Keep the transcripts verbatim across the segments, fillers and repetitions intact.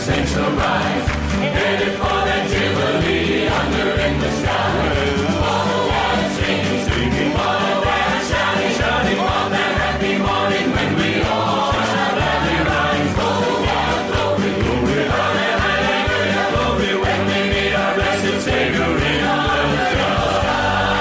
saints shall rise, headed for that jubilee under in the sky. All the water singing, singing, all the water shouting, shouting, on that happy morning when we all shall gladly rise. Oh, what glory, glory, hallelujah, glory, when we meet our blessed Savior in the sky.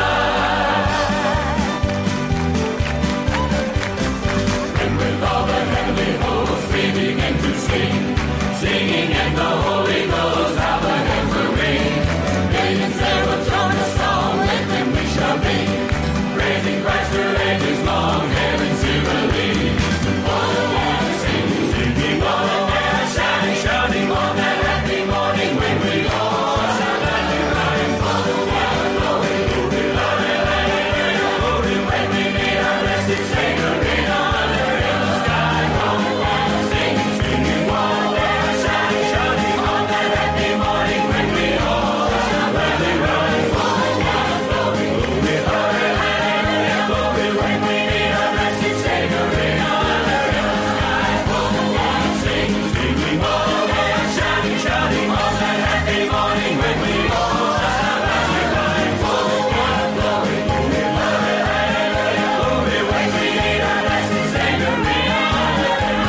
And with all the heavenly hosts we begin to sing, singing in the Holy Ghost, how the hymns will ring. Millions there will join the song, with them we shall be, praising Christ for ages long, heaven's jubilee. All the water singing, singing, all the water shouting, shouting, on that happy morning when we all shall gladly rise. All the water glory, glory, hallelujah, glory, when we meet our blessed Savior in honor in the sky. All the water singing, singing, all the water shouting, shouting, on that happy morning when we all shall gladly rise. All the water glory, glory, hallelujah, glory, when we meet our blessed Savior in honor in the sky. All the water singing, singing, all the water shouting, shouting, on that happy morning when we all shall gladly rise. All the water glory, glory, hallelujah, glory, when we meet our blessed Savior in honor in the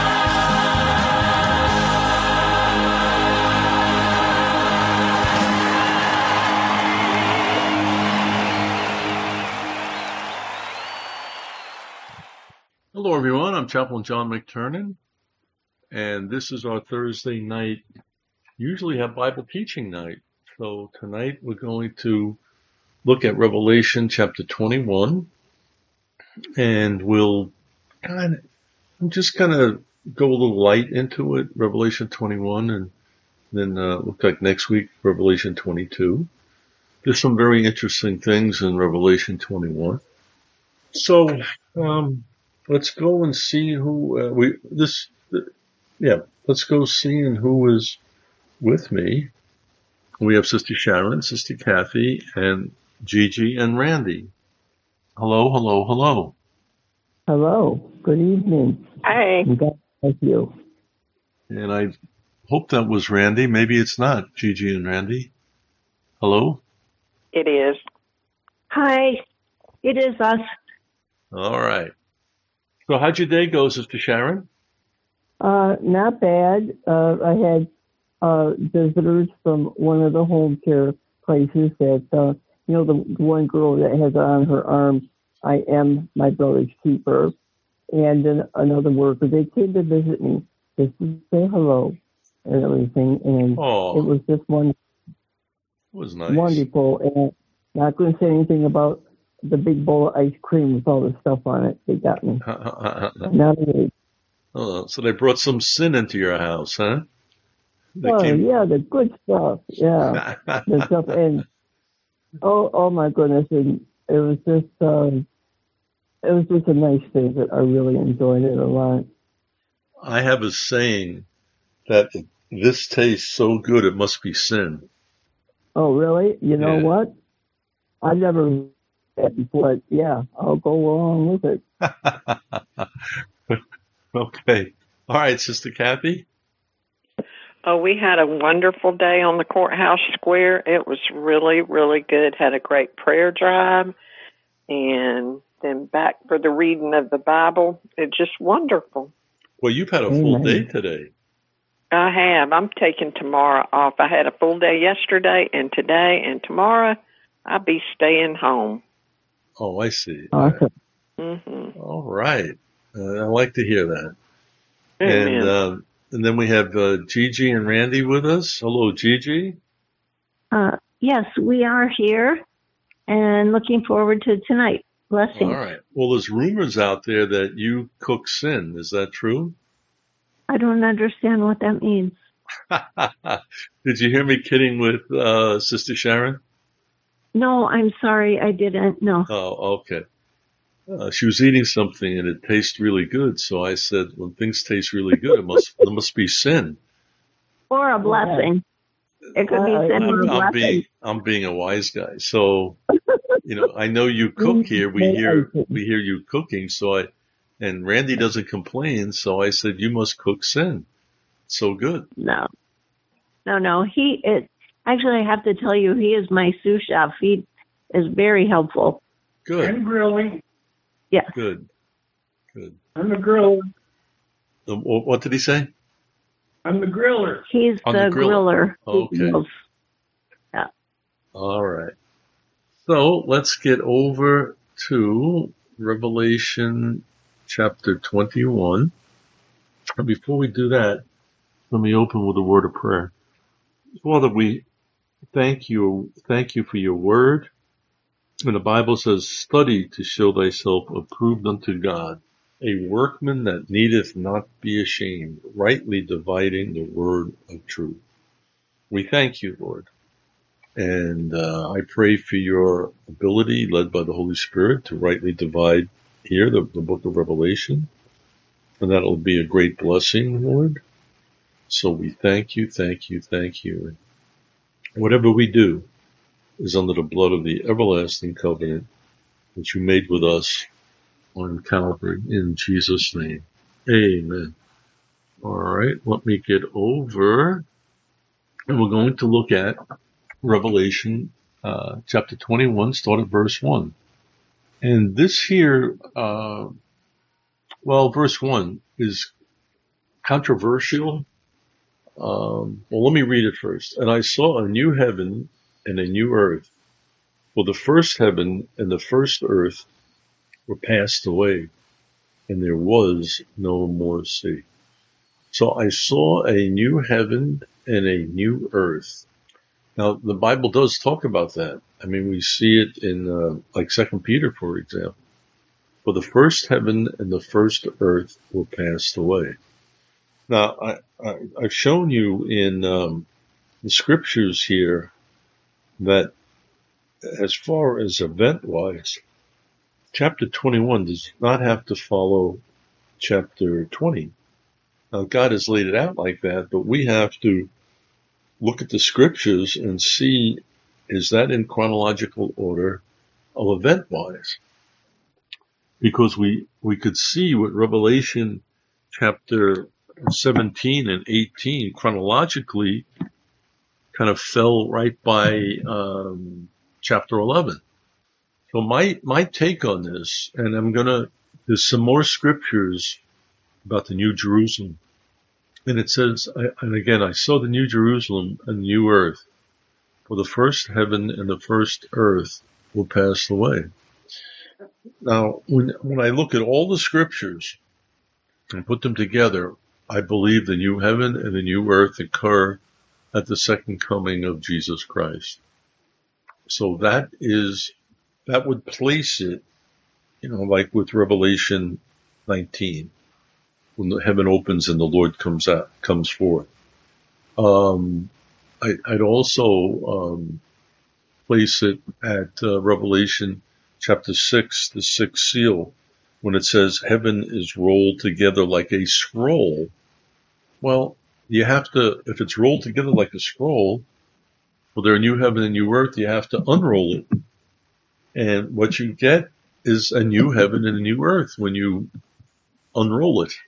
Hello, everyone. I'm Chaplain John McTurnan, and this is our Thursday night, usually have Bible teaching night. So tonight we're going to look at Revelation chapter twenty-one, and we'll kind of, I'm just going to go a little light into it, Revelation twenty-one, and then uh, look like next week, Revelation twenty-two. There's some very interesting things in Revelation twenty-one. So, um, let's go and see who, uh, we, this, uh, yeah, let's go see and who is with me. We have Sister Sharon, Sister Kathy, and Gigi and Randy. Hello, hello, hello. Hello. Good evening. Hi. And God bless you. And I hope that was Randy. Maybe it's not Gigi and Randy. Hello? It is. Hi, it is us. All right. So how'd your day go, Sister Sharon? Uh, not bad. Uh, I had uh, visitors from one of the home care places that, uh, you know, the one girl that has on her arm, I am my brother's keeper, and then another worker. They came to visit me just to say hello and everything, and Oh, it was just one it was nice. wonderful. And not going to say anything about the big bowl of ice cream with all the stuff on it. They got me. Not really. Oh, so they brought some sin into your house, huh? They Oh, came... yeah, the good stuff. Yeah, the stuff. And, oh, oh my goodness. And it was just, um, it was just a nice visit. I really enjoyed it a lot. I have a saying that this tastes so good it must be sin. Oh, really? You know Yeah. what? I never heard that before. But yeah, I'll go along with it. Okay. All right, Sister Kathy. Oh, we had a wonderful day on the courthouse square. It was really, really good. Had a great prayer drive, and then back for the reading of the Bible. It's just wonderful. Well, you've had a full Amen. day today. I have. I'm taking tomorrow off. I had a full day yesterday and today, and tomorrow I'll be staying home. Oh, I see. Awesome. Mm-hmm. All right. Uh, I like to hear that. Amen. And uh, and then we have uh, Gigi and Randy with us. Hello, Gigi. Uh, yes, we are here and looking forward to tonight. Blessings. All right. Well, there's rumors out there that you cook sin. Is that true? I don't understand what that means. Did you hear me kidding with uh, Sister Sharon? No, I'm sorry, I didn't. No. Oh, okay. Uh, she was eating something and it tastes really good. So I said, when things taste really good, it must it must be sin. Or a blessing. It could be Uh, sin or a I'm, I'm blessing. being I'm being a wise guy. So, you know, I know you cook here. We hear we hear you cooking. So I and Randy doesn't complain. So I said, you must cook sin. So good. No, no, no. He it actually, I have to tell you, he is my sous chef. He is very helpful. Good. I'm grilling. Yes. Good. Good. I'm the griller. Um, wh- What did he say? I'm the griller. He's On the, the griller. griller. He Okay. grills. All right. So let's get over to Revelation chapter twenty-one. And before we do that, let me open with a word of prayer. Father, we thank you, thank you for your word. And the Bible says, study to show thyself approved unto God, a workman that needeth not be ashamed, rightly dividing the word of truth. We thank you, Lord. And uh, I pray for your ability, led by the Holy Spirit, to rightly divide here the, the book of Revelation. And that will be a great blessing, Lord. So we thank you, thank you, thank you. Whatever we do is under the blood of the everlasting covenant which you made with us on Calvary, in Jesus' name. Amen. All right, let me get over. And we're going to look at Revelation uh, chapter twenty-one, start at verse one. And this here, uh, well, verse one is controversial. Um, well, let me read it first. And I saw a new heaven and a new earth. For the first heaven and the first earth were passed away, and there was no more sea. So I saw a new heaven and a new earth. Now, the Bible does talk about that. I mean, we see it in, uh, like Second Peter, for example. For the first heaven and the first earth were passed away. Now, I, I, I've shown you in um, the scriptures here that as far as event-wise, chapter twenty-one does not have to follow chapter twenty. Now, God has laid it out like that, but we have to look at the scriptures and see, is that in chronological order of event-wise? Because we, we could see with Revelation chapter seventeen and eighteen chronologically kind of fell right by um, chapter eleven. So my, my take on this, and I'm going to, there's some more scriptures about the New Jerusalem. And it says, and again, I saw the New Jerusalem and the new earth, for the first heaven and the first earth will pass away. Now, when, when I look at all the scriptures and put them together, I believe the new heaven and the new earth occur at the second coming of Jesus Christ. So that is, that would place it, you know, like with Revelation nineteen. When the heaven opens and the Lord comes out, comes forth. Um, I, I'd also um, place it at uh, Revelation chapter six, the sixth seal, when it says heaven is rolled together like a scroll. Well, you have to, if it's rolled together like a scroll, well, there are new heaven and new earth, you have to unroll it. And what you get is a new heaven and a new earth when you unroll it.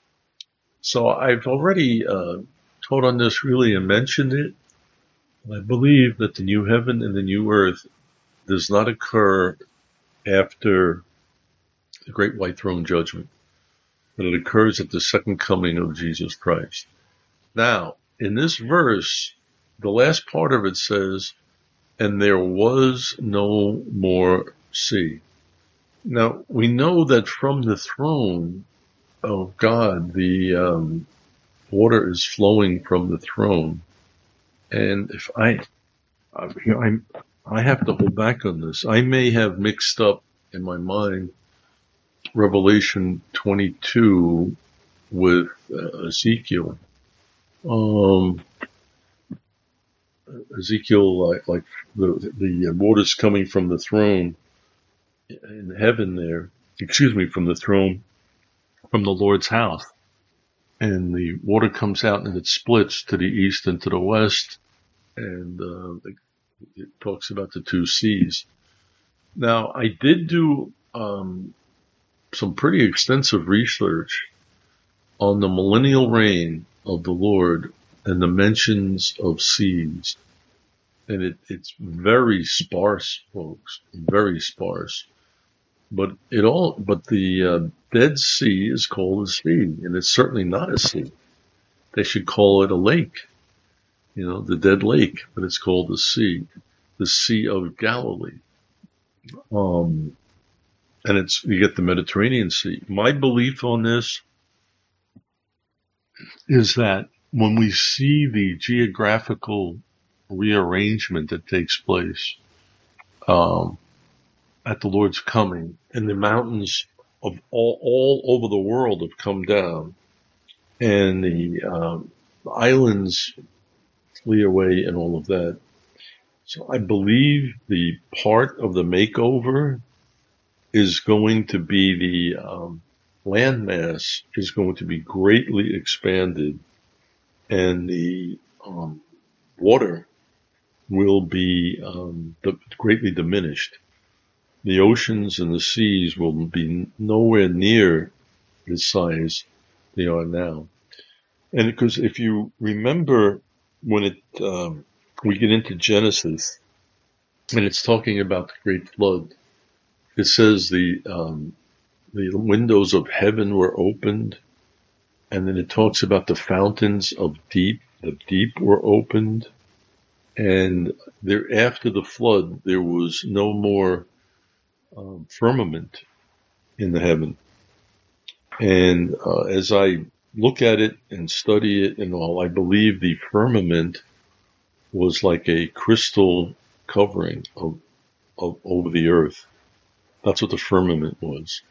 So I've already uh, taught on this really and mentioned it. I believe that the new heaven and the new earth does not occur after the great white throne judgment, but it occurs at the second coming of Jesus Christ. Now, in this verse, the last part of it says, and there was no more sea. Now, we know that from the throne of God, the um, water is flowing from the throne. And if I, I, I'm, I have to hold back on this. I may have mixed up in my mind Revelation twenty-two with uh, Ezekiel. Um, Ezekiel, like, like the, the waters coming from the throne in heaven there, excuse me, from the throne, from the Lord's house. And the water comes out and it splits to the east and to the west. And uh, it talks about the two seas. Now, I did do um, some pretty extensive research on the millennial reign of the Lord and the mentions of seas. And it, it's very sparse, folks, very sparse. But it all, but the uh, Dead Sea is called a sea, and it's certainly not a sea. They should call it a lake, you know, the Dead Lake, but it's called a sea, the Sea of Galilee. Um, and it's, you get the Mediterranean Sea. My belief on this is that when we see the geographical rearrangement that takes place, um, at the Lord's coming, and the mountains of all, all over the world have come down, and the um, islands flee away and all of that. So I believe the part of the makeover is going to be the um, landmass is going to be greatly expanded, and the um, water will be um, greatly diminished. The oceans and the seas will be nowhere near the size they are now. And because if you remember when it um, we get into Genesis and it's talking about the great flood, it says the um, the windows of heaven were opened, and then it talks about the fountains of deep. The deep were opened, and there after the flood there was no more Um, firmament in the heaven. And uh, as I look at it and study it and all, I believe the firmament was like a crystal covering of, of over the earth. That's what the firmament was.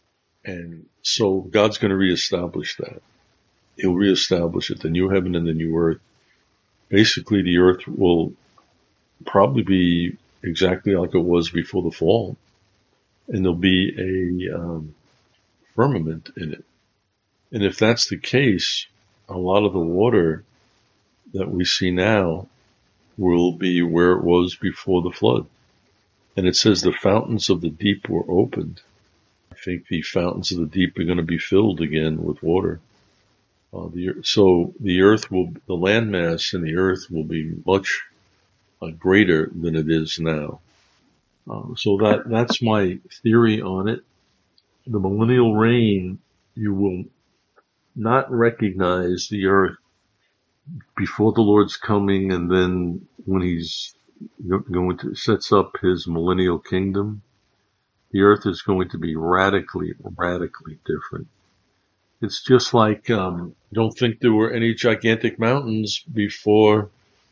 And so God's going to reestablish that. He'll reestablish it, the new heaven and the new earth. Basically, the earth will probably be exactly like it was before the fall. And there'll be a um, firmament in it. And if that's the case, a lot of the water that we see now will be where it was before the flood. And it says the fountains of the deep were opened. I think the fountains of the deep are going to be filled again with water. Uh, the, so the earth will, the landmass in the earth will be much uh, greater than it is now. Uh, so that, that's my theory on it. The millennial reign, you will not recognize the earth before the Lord's coming, and then when he's going to sets up his millennial kingdom, the earth is going to be radically, radically different. It's just like, um, don't think there were any gigantic mountains before,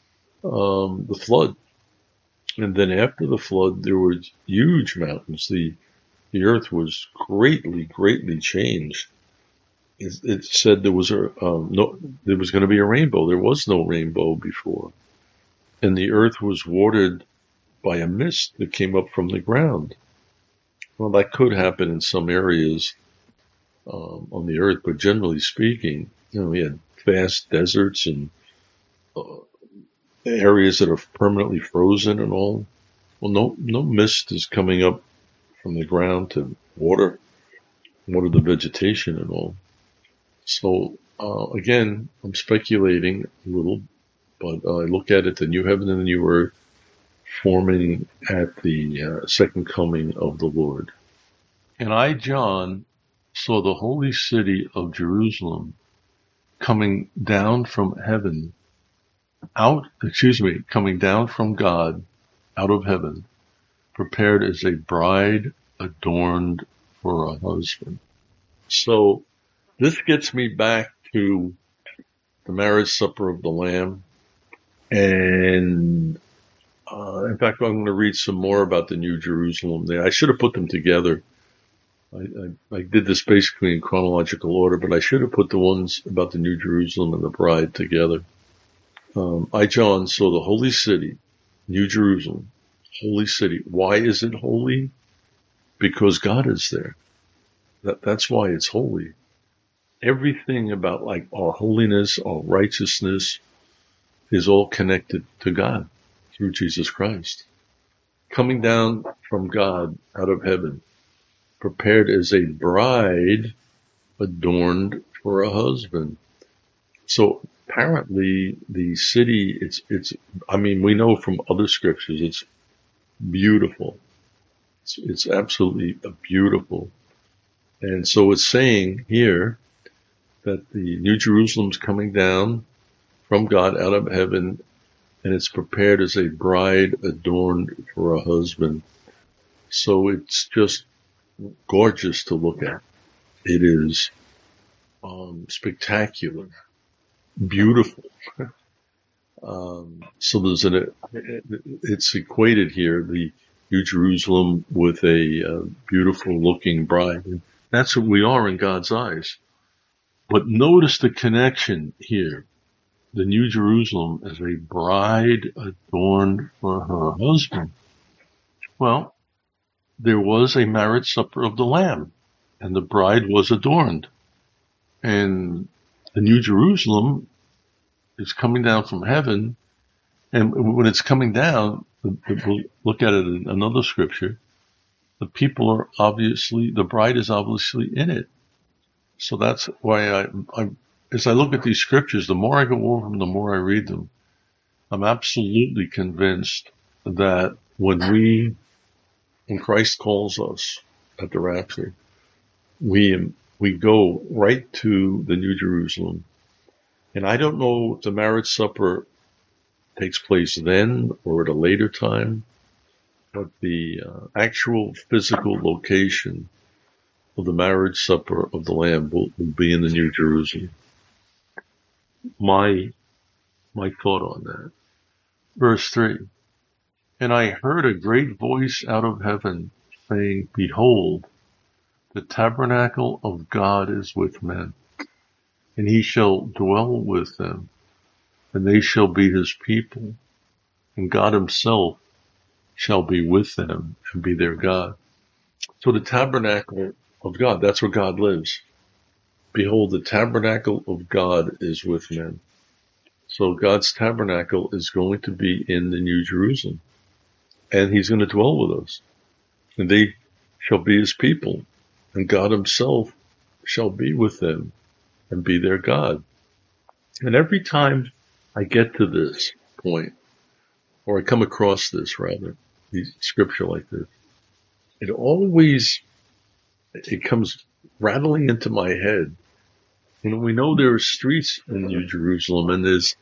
um, the flood. And then after the flood, there were huge mountains. The, the earth was greatly, greatly changed. It, it said there was a, um, no, there was going to be a rainbow. There was no rainbow before. And the earth was watered by a mist that came up from the ground. Well, that could happen in some areas, um, on the earth, but generally speaking, you know, we had vast deserts and, uh, areas that are permanently frozen and all. Well, no, no mist is coming up from the ground to water, water the vegetation and all. So, uh, again, I'm speculating a little, but uh, I look at it, the new heaven and the new earth forming at the uh, second coming of the Lord. And I, John, saw the holy city of Jerusalem coming down from heaven, out, excuse me, coming down from God out of heaven, prepared as a bride adorned for a husband. So this gets me back to the marriage supper of the Lamb. And uh, in fact, I'm going to read some more about the New Jerusalem there. I should have put them together. I, I, I did this basically in chronological order, but I should have put the ones about the New Jerusalem and the bride together. Um, I, John, saw the holy city, New Jerusalem, holy city. Why is it holy? Because God is there. That, that's why it's holy. Everything about like our holiness, our righteousness is all connected to God through Jesus Christ. Coming down from God out of heaven, prepared as a bride adorned for a husband. So apparently the city, it's, it's, I mean, we know from other scriptures, it's beautiful. It's, it's absolutely beautiful. And so it's saying here that the New Jerusalem's coming down from God out of heaven, and it's prepared as a bride adorned for a husband. So it's just gorgeous to look at. It is um, spectacular, beautiful. um, so there's an, it's equated here, the New Jerusalem with a uh, beautiful looking bride. And that's what we are in God's eyes. But notice the connection here. The New Jerusalem as a bride adorned for her husband. Well, there was a marriage supper of the Lamb, and the bride was adorned. And the New Jerusalem is coming down from heaven, and when it's coming down, we'll look at it in another scripture, the people are obviously, the bride is obviously in it. So that's why I, I, as I look at these scriptures, the more I go over them, the more I read them, I'm absolutely convinced that when we, when Christ calls us at the rapture, we, we go right to the New Jerusalem. And I don't know if the marriage supper takes place then or at a later time, but the uh, actual physical location of the marriage supper of the Lamb will, will be in the New Jerusalem. My, my thought on that. Verse three. And I heard a great voice out of heaven saying, Behold, the tabernacle of God is with men, and he shall dwell with them, and they shall be his people, and God himself shall be with them and be their God. So the tabernacle of God, that's where God lives. Behold, the tabernacle of God is with men. So God's tabernacle is going to be in the New Jerusalem, and he's going to dwell with us, and they shall be his people, and God himself shall be with them and be their God. And every time I get to this point, or I come across this rather, the scripture like this, it always, it comes rattling into my head. You know, we know there are streets in New Jerusalem, and there's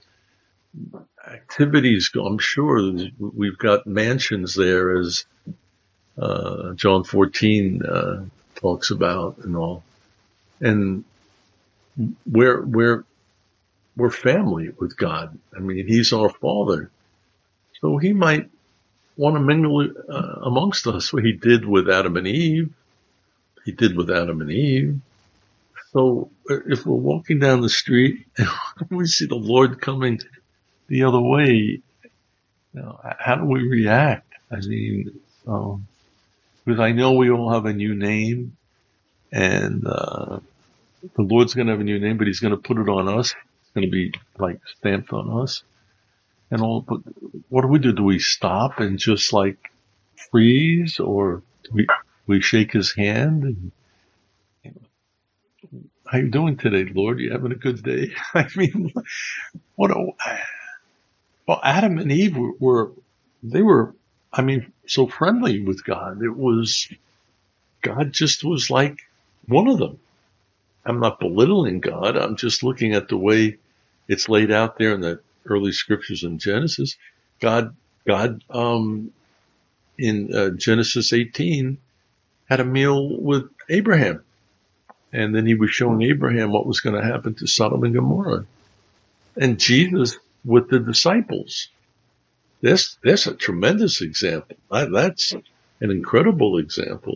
activities. I'm sure we've got mansions there, as uh, John fourteen uh, talks about, and all. And we're we're we're family with God. I mean, he's our Father, so he might want to mingle uh, amongst us. What he did with Adam and Eve, he did with Adam and Eve. So if we're walking down the street and we see the Lord coming the other way, you know, how do we react? I mean, um, because I know we all have a new name, and uh, the Lord's going to have a new name, but he's going to put it on us. It's going to be like stamped on us and all. But what do we do? Do we stop and just like freeze, or do we we shake his hand and, you know, how you doing today, Lord? You having a good day? I mean, what a, well, Adam and Eve were, were, they were, I mean, so friendly with God. It was, God just was like one of them. I'm not belittling God. I'm just looking at the way it's laid out there in the early scriptures in Genesis. God, God, um, in uh, Genesis eighteen had a meal with Abraham. And then he was showing Abraham what was going to happen to Sodom and Gomorrah. And Jesus with the disciples. This, that's a tremendous example. That's an incredible example.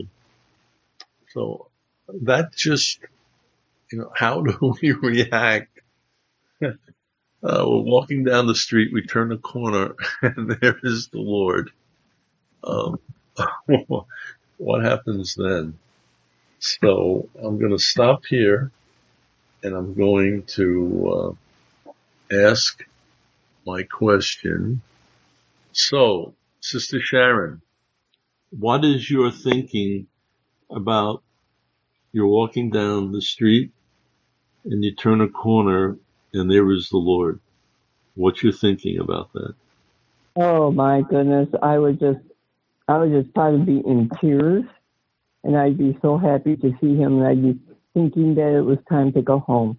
So that just, you know, how do we react? Uh, we're walking down the street, we turn a corner, and there is the Lord. Um, what happens then? So I'm going to stop here, and I'm going to uh, ask my question. So, Sister Sharon, what is your thinking about you're walking down the street and you turn a corner and there is the Lord. What you're thinking about that? Oh my goodness, I would just, I would just probably be in tears, and I'd be so happy to see him, and I'd be thinking that it was time to go home.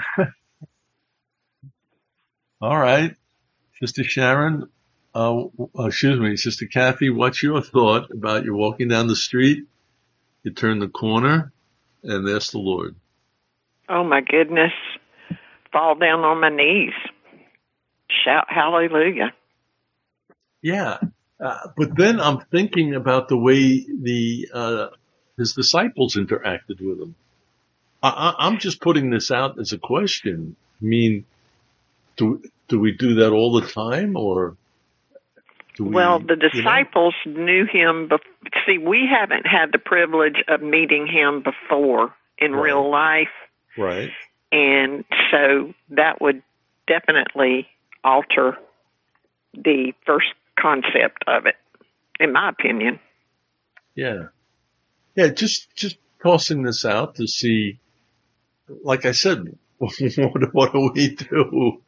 All right, Sister Sharon, uh, excuse me, Sister Kathy, what's your thought about you walking down the street, you turn the corner, and there's the Lord? Oh my goodness. Fall down on my knees. Shout hallelujah. Yeah, uh, but then I'm thinking about the way the uh, his disciples interacted with him. I, I, I'm just putting this out as a question. I mean, do do we do that all the time, or do we? Well, the you know? disciples knew him. Bef- See, we haven't had the privilege of meeting him before in Right. real life, Right. and so that would definitely alter the first concept of it, in my opinion. Yeah. Yeah. Just just tossing this out to see. Like I said, what, what do we do?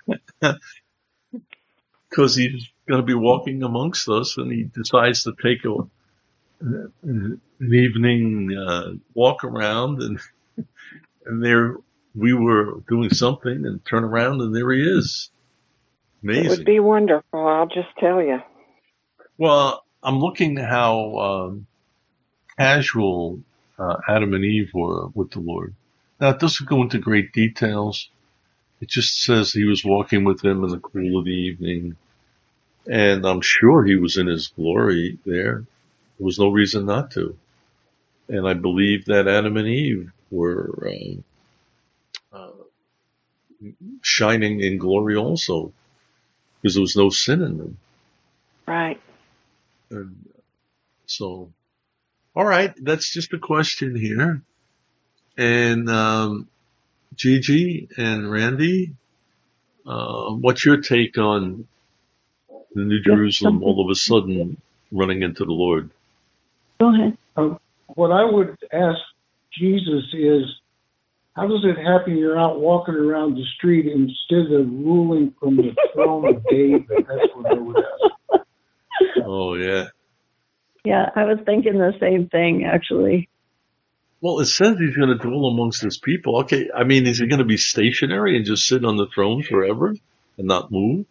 Because he's going to be walking amongst us, and he decides to take a, an evening uh, walk around, and and there we were doing something, and turn around, and there he is. Amazing. It would be wonderful, I'll just tell you. Well, I'm looking at how um, casual uh, Adam and Eve were with the Lord. Now, it doesn't go into great details. It just says he was walking with them in the cool of the evening, and I'm sure he was in his glory there. There was no reason not to. And I believe that Adam and Eve were uh, uh, shining in glory also, because there was no sin in them. Right. And so, all right, that's just a question here. And um, Gigi and Randy, uh, what's your take on the New Jerusalem all of a sudden running into the Lord? Go ahead. Uh, what I would ask Jesus is, how does it happen you're out walking around the street instead of ruling from the throne of David? That's what I would ask. Oh, yeah. Yeah, I was thinking the same thing, actually. Well, it says he's going to dwell amongst his people. Okay, I mean, is he going to be stationary and just sit on the throne forever and not move?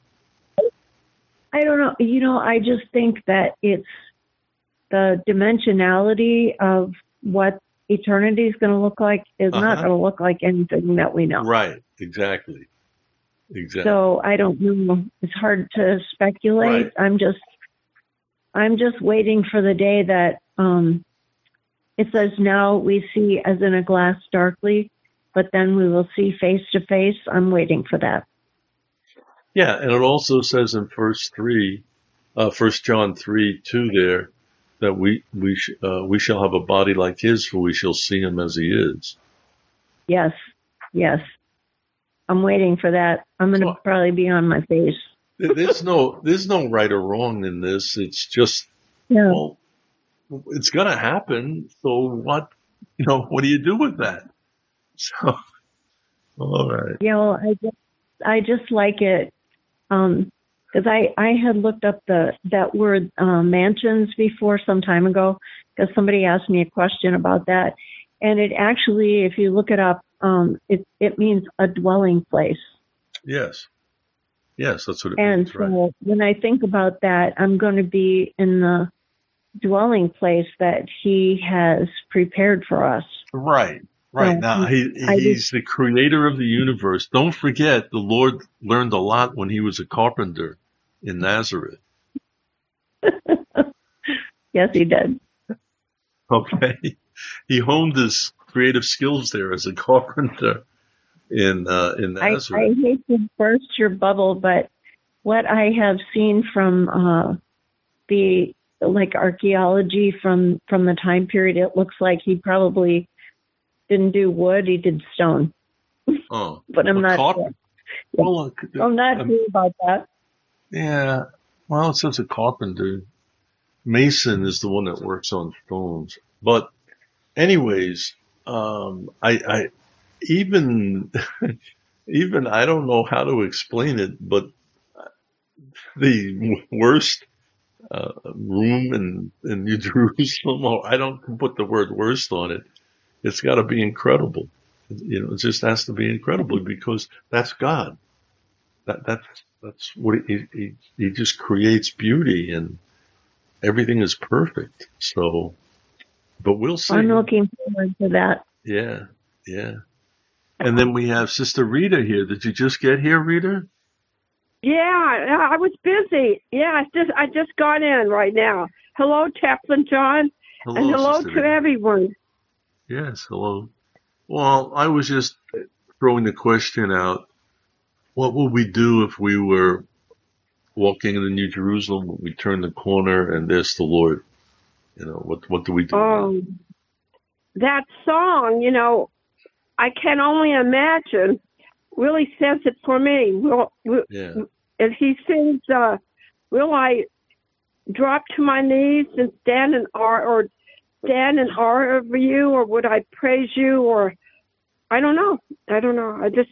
I don't know. You know, I just think that it's the dimensionality of what eternity is going to look like is not Uh-huh. going to look like anything that we know. Right, exactly. Exactly. So I don't know. It's hard to speculate. Right. I'm just, I'm just waiting for the day that um, it says now we see as in a glass darkly, but then we will see face to face. I'm waiting for that. Yeah, and it also says in First three, uh, First John three two there, that we we sh- uh, we shall have a body like his, for we shall see him as he is. Yes, yes. I'm waiting for that. I'm going to Well- probably be on my face. There- There's no there's no right or wrong in this. It's just, Yeah. well, it's gonna happen. So what, you know, what do you do with that? So, all right. Yeah, well, I just, I just like it um, because I, I had looked up the that word uh, mansions before some time ago because somebody asked me a question about that, and it actually, if you look it up, um, it it means a dwelling place. Yes. Yes, that's what it And means, so right? when I think about that, I'm going to be in the dwelling place that He has prepared for us. Right. Right. Yeah, Now, he, I he's the creator of the universe. Don't forget, the Lord learned a lot when he was a carpenter in Nazareth. Yes, He did. Okay. He honed his creative skills there as a carpenter in, uh, in I, Nazareth. I hate to burst your bubble, but what I have seen from uh, the like archaeology from from the time period, it looks like he probably didn't do wood; he did stone. Oh, But I'm a not. carpenter. Sure. Well, uh, I'm not um, sure about that. yeah. Well, it says a carpenter. Mason is the one that works on stones. But anyways, um, I, I, even even I don't know how to explain it, but the worst uh, room in, in New Jerusalem, or I don't put the word worst on it. It's got to be incredible. You know, it just has to be incredible because that's God. That that's that's what he he, he just creates beauty and everything is perfect. So, but we'll see. I'm looking forward to that. Yeah, yeah. And then we have Sister Rita here. Did you just get here, Rita? Yeah, I was busy. Yeah, I just I just got in right now. Hello, Chaplain John, Hello, and hello Sister to Rita. everyone. Yes, hello. Well, I was just throwing the question out. What would we do if we were walking in the New Jerusalem? We turn the corner and there's the Lord. You know, what what do we do? Um, that song, you know, I can only imagine. Really says it for me. Will, will, Yeah. If he sings, uh, will I drop to my knees and stand in awe, or stand in awe of you, or would I praise you, or I don't know. I don't know. I just,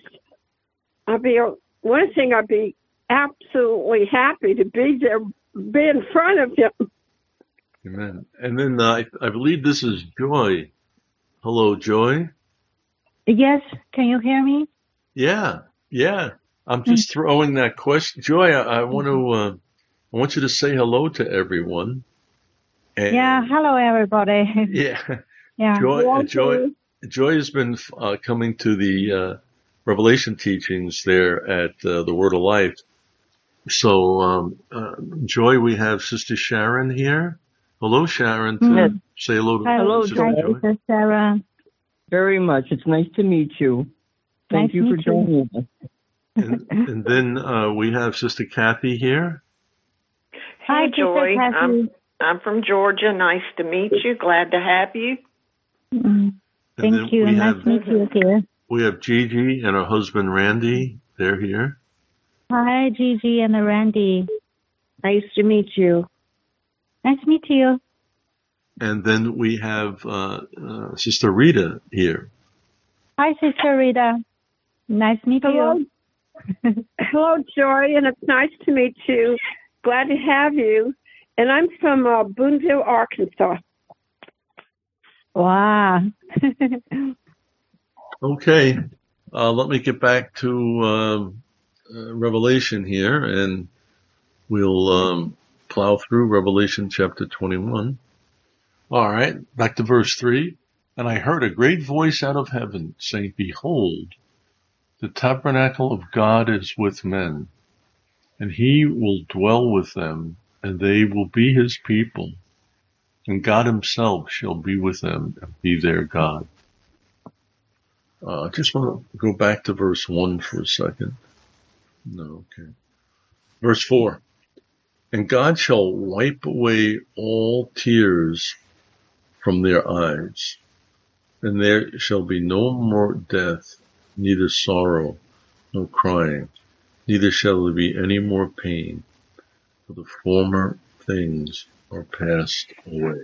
I'd be, one thing, I'd be absolutely happy to be there, be in front of him. Amen. And then uh, I, I believe this is Joy. Hello, Joy. Yes, can you hear me? Yeah, yeah. I'm just throwing that question. Joy, I, I want to, uh, I want you to say hello to everyone. And Yeah, hello everybody. yeah, Yeah. Joy, uh, Joy, Joy has been uh, coming to the uh, Revelation teachings there at uh, the Word of Life. So, um, uh, Joy, we have Sister Sharon here. Hello, Sharon. To Mm. say hello to Hello, Sister Joy. Joy. Sister Sarah. Very much. It's nice to meet you. Thank Nice you to for meet you. joining us. And, and then uh, we have Sister Kathy here. Hi, Hey, Sister Joy. Kathy. I'm I'm from Georgia. Nice to meet you. Glad to have you. Mm, And then Thank you. we Nice have to meet you here. we have Gigi and her husband Randy. They're here. Hi, Gigi and Randy. Nice to meet you. Nice to meet you. And then we have uh, uh, Sister Rita here. Hi, Sister Rita. Nice to meet Hello. you. Hello, Joy, and it's nice to meet you. Glad to have you. And I'm from uh, Boonville, Arkansas. Wow. Okay, uh, let me get back to um, uh, Revelation here, and we'll um, plow through Revelation chapter twenty-one. All right, back to verse three. And I heard a great voice out of heaven saying, Behold, the tabernacle of God is with men, and he will dwell with them, and they will be his people, and God himself shall be with them and be their God. Uh, I just want to go back to verse one for a second. No, okay. Verse four. And God shall wipe away all tears from their eyes, and there shall be no more death, neither sorrow, nor crying, neither shall there be any more pain, for the former things are passed away.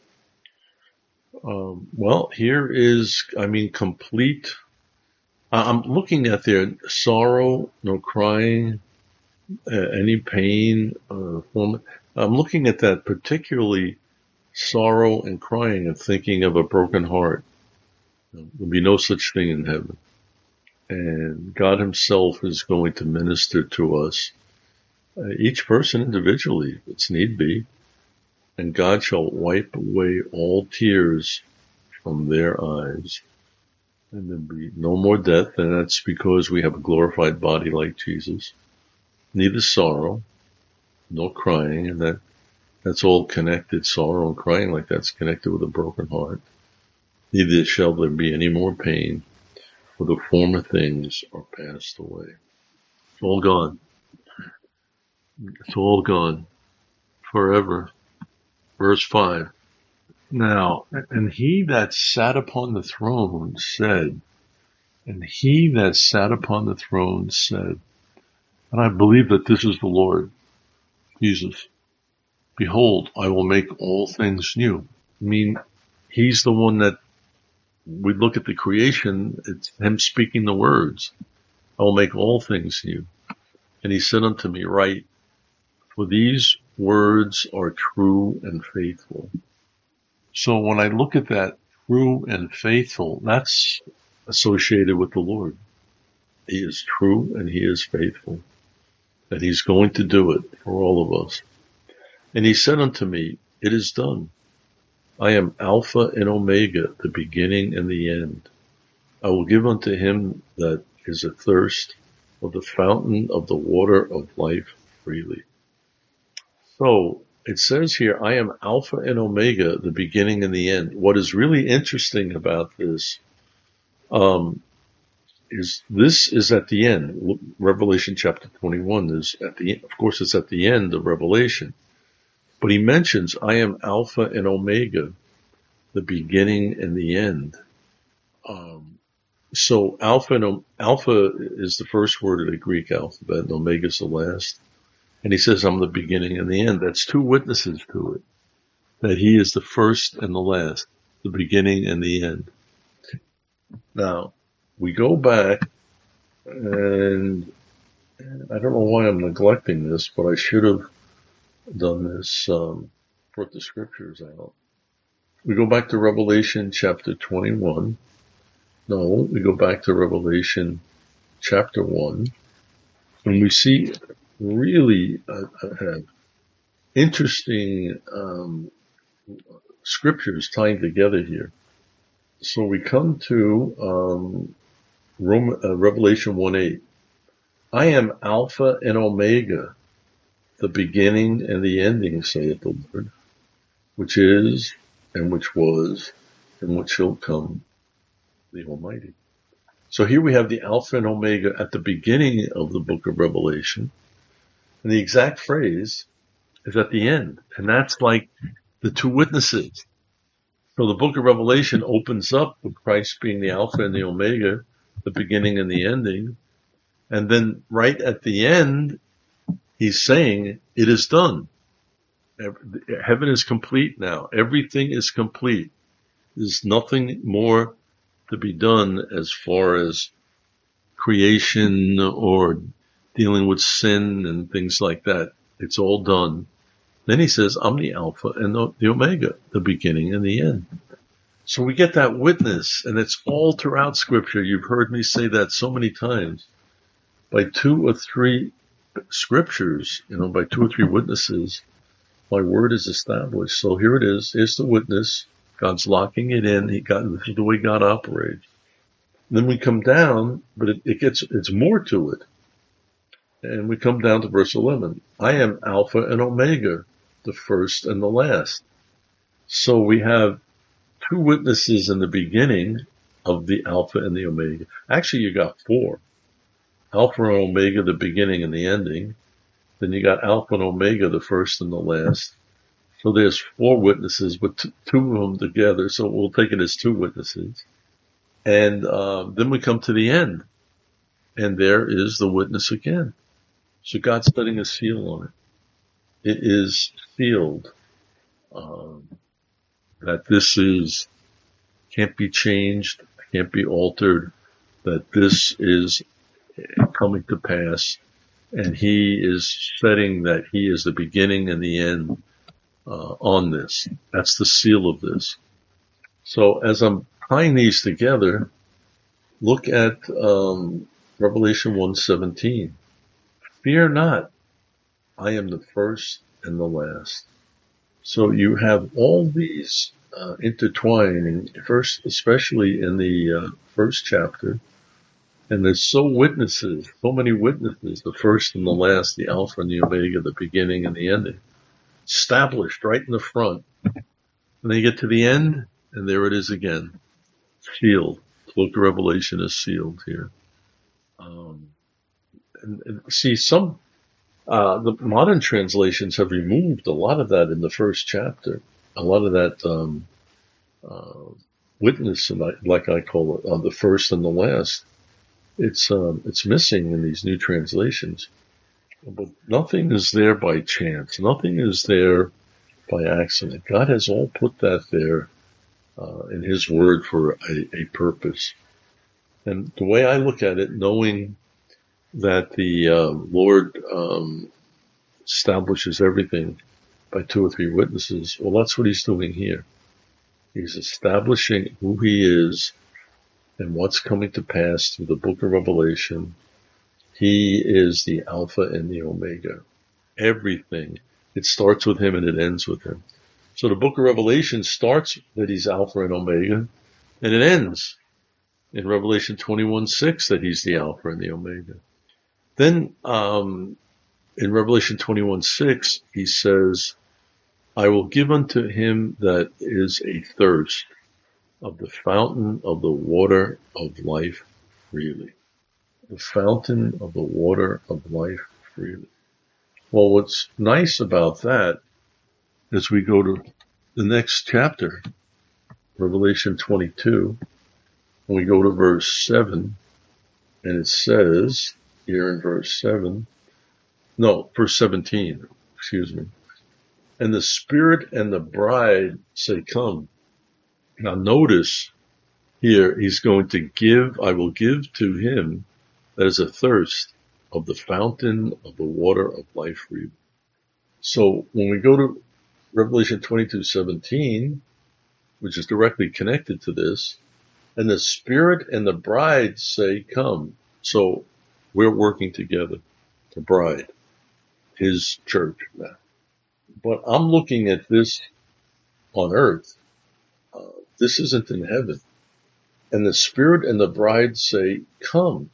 Um, well, here is, I mean, complete. I'm looking at there, sorrow, no crying, uh, any pain. Uh, form, I'm looking at that, particularly sorrow and crying, and thinking of a broken heart. There'll be no such thing in heaven. And God himself is going to minister to us, uh, each person individually, if it's need be. And God shall wipe away all tears from their eyes. And there'll be no more death, and that's because we have a glorified body like Jesus. Neither sorrow, no crying, and that that's all connected. Sorrow and crying like that's connected with a broken heart. Neither shall there be any more pain, for the former things are passed away. It's all gone. It's all gone. Forever. Verse five. Now, and he that sat upon the throne said, and he that sat upon the throne said, and I believe that this is the Lord, Jesus. Behold, I will make all things new. I mean, he's the one that, we look at the creation, it's him speaking the words. I will make all things new. And he said unto me, Write, for these words are true and faithful. So when I look at that, true and faithful, that's associated with the Lord. He is true and he is faithful. And he's going to do it for all of us. And he said unto me, It is done. I am Alpha and Omega, the beginning and the end. I will give unto him that is athirst of the fountain of the water of life freely. So it says here, I am Alpha and Omega, the beginning and the end. What is really interesting about this um, is this is at the end. Revelation chapter twenty-one is at the end. Of course, it's at the end of Revelation. But he mentions, I am Alpha and Omega, the beginning and the end. Um, so Alpha and Alpha is the first word of the Greek alphabet, and Omega is the last. And he says, I'm the beginning and the end. That's two witnesses to it, that he is the first and the last, the beginning and the end. Now, we go back, and I don't know why I'm neglecting this, but I should have done this, um, brought the scriptures out. We go back to Revelation chapter twenty-one. No, we go back to Revelation chapter one, and we see really uh, uh, interesting um, scriptures tying together here. So we come to um, Rome, uh, Revelation one eight. I am Alpha and Omega, the beginning and the ending, saith the Lord, which is, and which was, and which shall come, the Almighty. So here we have the Alpha and Omega at the beginning of the book of Revelation, and the exact phrase is at the end, and that's like the two witnesses. So the book of Revelation opens up with Christ being the Alpha and the Omega, the beginning and the ending, and then right at the end, he's saying, it is done. Heaven is complete now. Everything is complete. There's nothing more to be done as far as creation or dealing with sin and things like that. It's all done. Then he says, I'm the Alpha and the Omega, the beginning and the end. So we get that witness, and it's all throughout Scripture. You've heard me say that so many times. By two or three scriptures, you know, by two or three witnesses, my word is established. So here it is. Here's the witness. God's locking it in. He got, this is the way God operates. Then we come down, but it, it gets, it's more to it. And we come down to verse eleven. I am Alpha and Omega, the first and the last. So we have two witnesses in the beginning of the Alpha and the Omega. Actually, you got four. Alpha and Omega, the beginning and the ending. Then you got Alpha and Omega, the first and the last. So there's four witnesses, but t- two of them together. So we'll take it as two witnesses. And uh, then we come to the end. And there is the witness again. So God's setting a seal on it. It is sealed. Um, that this is, can't be changed, can't be altered, that this is coming to pass, and he is setting that he is the beginning and the end uh, on this. That's the seal of this. So as I'm tying these together, look at um, Revelation one seventeen. Fear not, I am the first and the last. So you have all these uh, intertwining, first, especially in the uh, first chapter. And there's so witnesses, so many witnesses, the first and the last, the Alpha and the Omega, the beginning and the ending, established right in the front. And then you get to the end, and there it is again, sealed. The book of Revelation is sealed here. Um, and, and see, some uh, the modern translations have removed a lot of that in the first chapter, a lot of that um, uh, witness, like I call it, uh, the first and the last. It's um, it's missing in these new translations. But nothing is there by chance. Nothing is there by accident. God has all put that there uh, in His Word for a, a purpose. And the way I look at it, knowing that the uh, Lord um, establishes everything by two or three witnesses. Well, that's what he's doing here. He's establishing who he is and what's coming to pass through the book of Revelation. He is the Alpha and the Omega. Everything. It starts with him and it ends with him. So the book of Revelation starts that he's Alpha and Omega, and it ends in Revelation twenty-one six that he's the Alpha and the Omega. Then um, in Revelation twenty-one six, he says, I will give unto him that is a thirst of the fountain of the water of life freely. The fountain of the water of life freely. Well, what's nice about that is we go to the next chapter, Revelation twenty-two, and we go to verse seven, and it says here in verse seven, no, verse seventeen, excuse me, and the Spirit and the bride say, come. Now notice here, he's going to give, I will give to him that is a thirst of the fountain of the water of life freely. So when we go to Revelation twenty-two seventeen, which is directly connected to this, and the Spirit and the bride say, come. So we're working together, the bride, his church now. But I'm looking at this on earth. Uh, this isn't in heaven. And the Spirit and the bride say, come.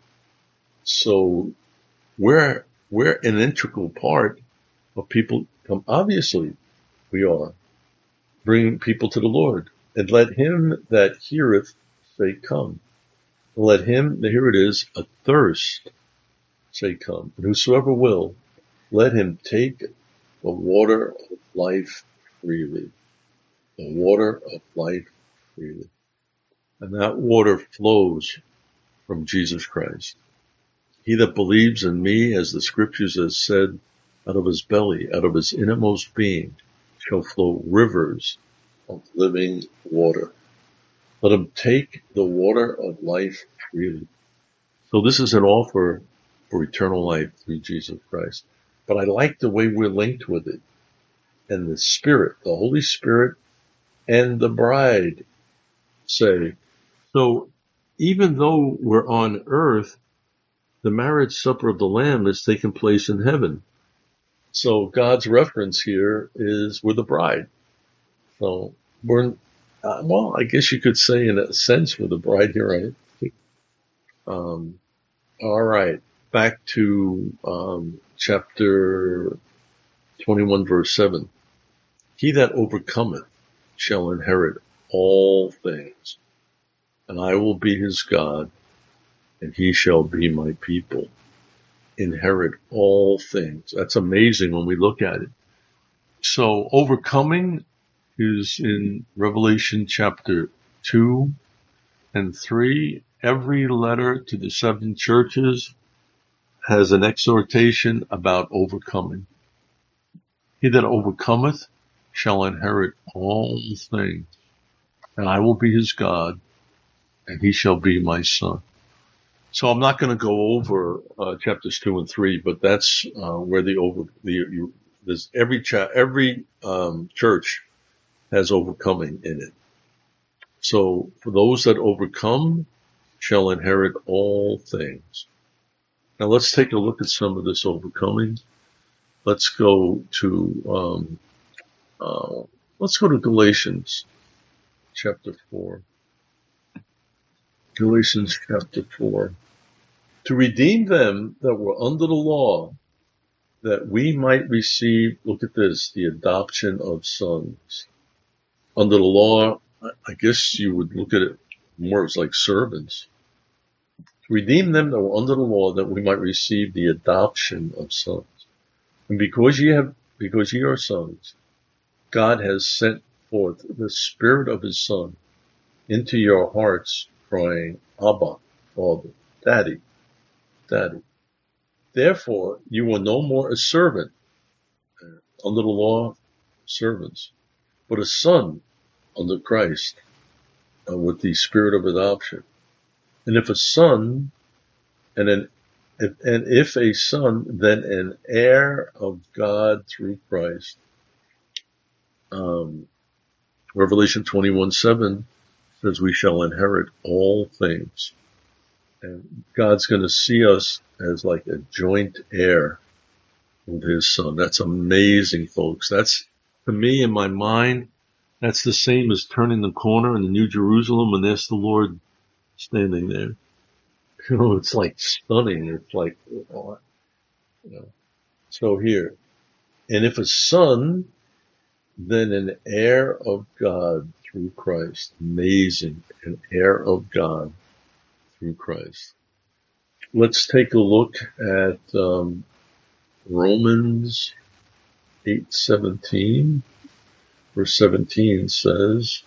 So we're, we're an integral part of people come. Obviously, we are bringing people to the Lord. And let him that heareth say, come. And let him, here it is, athirst say, come. And whosoever will, let him take the water of life freely. The water of life freely. And that water flows from Jesus Christ. He that believes in me, as the scriptures have said, out of his belly, out of his innermost being, shall flow rivers of living water. Let him take the water of life freely. So this is an offer for eternal life through Jesus Christ. But I like the way we're linked with it. And the Spirit, the Holy Spirit, and the bride say. So even though we're on earth, the marriage supper of the Lamb is taking place in heaven. So God's reference here is we're the bride. So we're, uh, well, I guess you could say in a sense we're the bride here, right? Um, all right. Back to um, chapter twenty-one, verse seven. He that overcometh shall inherit all things, and I will be his God, and he shall be my people. Inherit all things. That's amazing when we look at it. So overcoming is in Revelation chapter two and three. Every letter to the seven churches has an exhortation about overcoming. He that overcometh shall inherit all things, and I will be his God, and he shall be my son. So I'm not going to go over uh, chapters two and three, but that's uh, where the over the you, there's every cha- every um, church has overcoming in it. So for those that overcome shall inherit all things. Now let's take a look at some of this overcoming. Let's go to um, uh, let's go to Galatians chapter four. Galatians chapter four. To redeem them that were under the law, that we might receive, look at this, the adoption of sons. Under the law, I guess you would look at it more as like servants. To redeem them that were under the law, that we might receive the adoption of sons. And because ye have, because ye are sons, God has sent forth the Spirit of his Son into your hearts, crying, Abba, Father, Daddy, Daddy. Therefore, you are no more a servant, under the law, servants, but a son under Christ, uh, with the Spirit of adoption. And if a son, and then If, and if a son, then an heir of God through Christ. Um, Revelation twenty-one seven says we shall inherit all things. And God's going to see us as like a joint heir with his son. That's amazing, folks. That's, to me, in my mind, that's the same as turning the corner in the New Jerusalem and there's the Lord standing there. You know, it's like stunning. It's like, you know. So here, and if a son, then an heir of God through Christ. Amazing. An heir of God through Christ. Let's take a look at um, Romans eight seventeen. Verse seventeen says,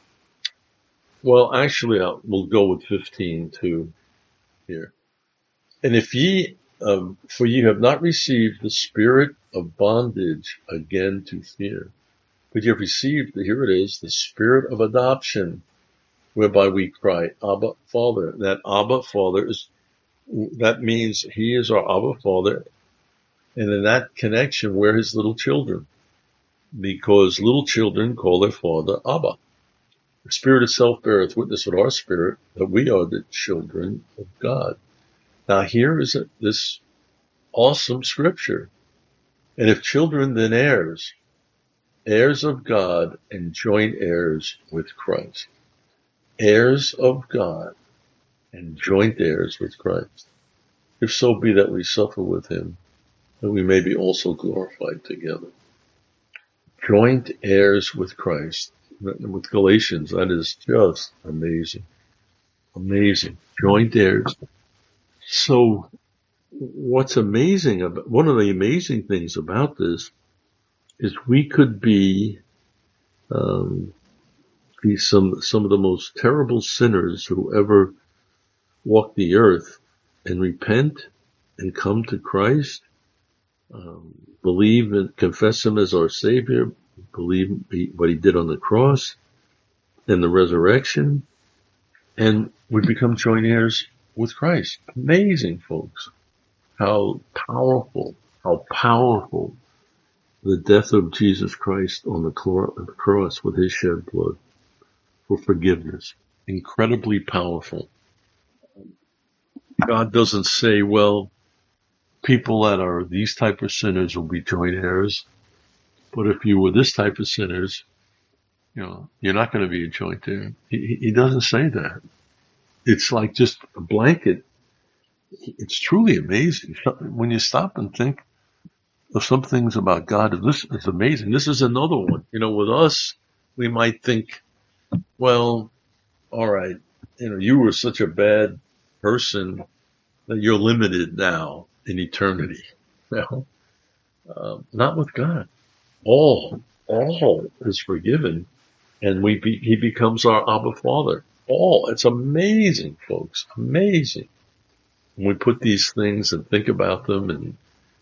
well, actually, I'll, we'll go with fifteen too here. And if ye, um, for ye have not received the spirit of bondage again to fear, but you have received, here it is, the spirit of adoption, whereby we cry, Abba, Father. That Abba, Father is, that means he is our Abba, Father. And in that connection, we're his little children, because little children call their father Abba. The Spirit itself beareth witness with our spirit that we are the children of God. Now here is this awesome scripture. And if children, then heirs, heirs of God and joint heirs with Christ. Heirs of God and joint heirs with Christ. If so be that we suffer with him, that we may be also glorified together. Joint heirs with Christ. With Galatians, that is just amazing. Amazing. Joint heirs. So what's amazing about, one of the amazing things about this is we could be, um, be some, some of the most terrible sinners who ever walked the earth and repent and come to Christ, um, believe and confess him as our Savior, believe what he did on the cross and the resurrection, and we become joint heirs with Christ. Amazing, folks. How powerful, how powerful the death of Jesus Christ on the cross with his shed blood for forgiveness. Incredibly powerful. God doesn't say, well, people that are these type of sinners will be joint heirs, but if you were this type of sinners, you know, you're not going to be a joint heir. He, he doesn't say that. It's like just a blanket. It's truly amazing. When you stop and think of some things about God, this is amazing. This is another one. You know, with us, we might think, well, all right, you know, you were such a bad person that you're limited now in eternity. Well, uh, not with God. All, all is forgiven, and we be, he becomes our Abba Father. All. It's amazing, folks. Amazing. When we put these things and think about them and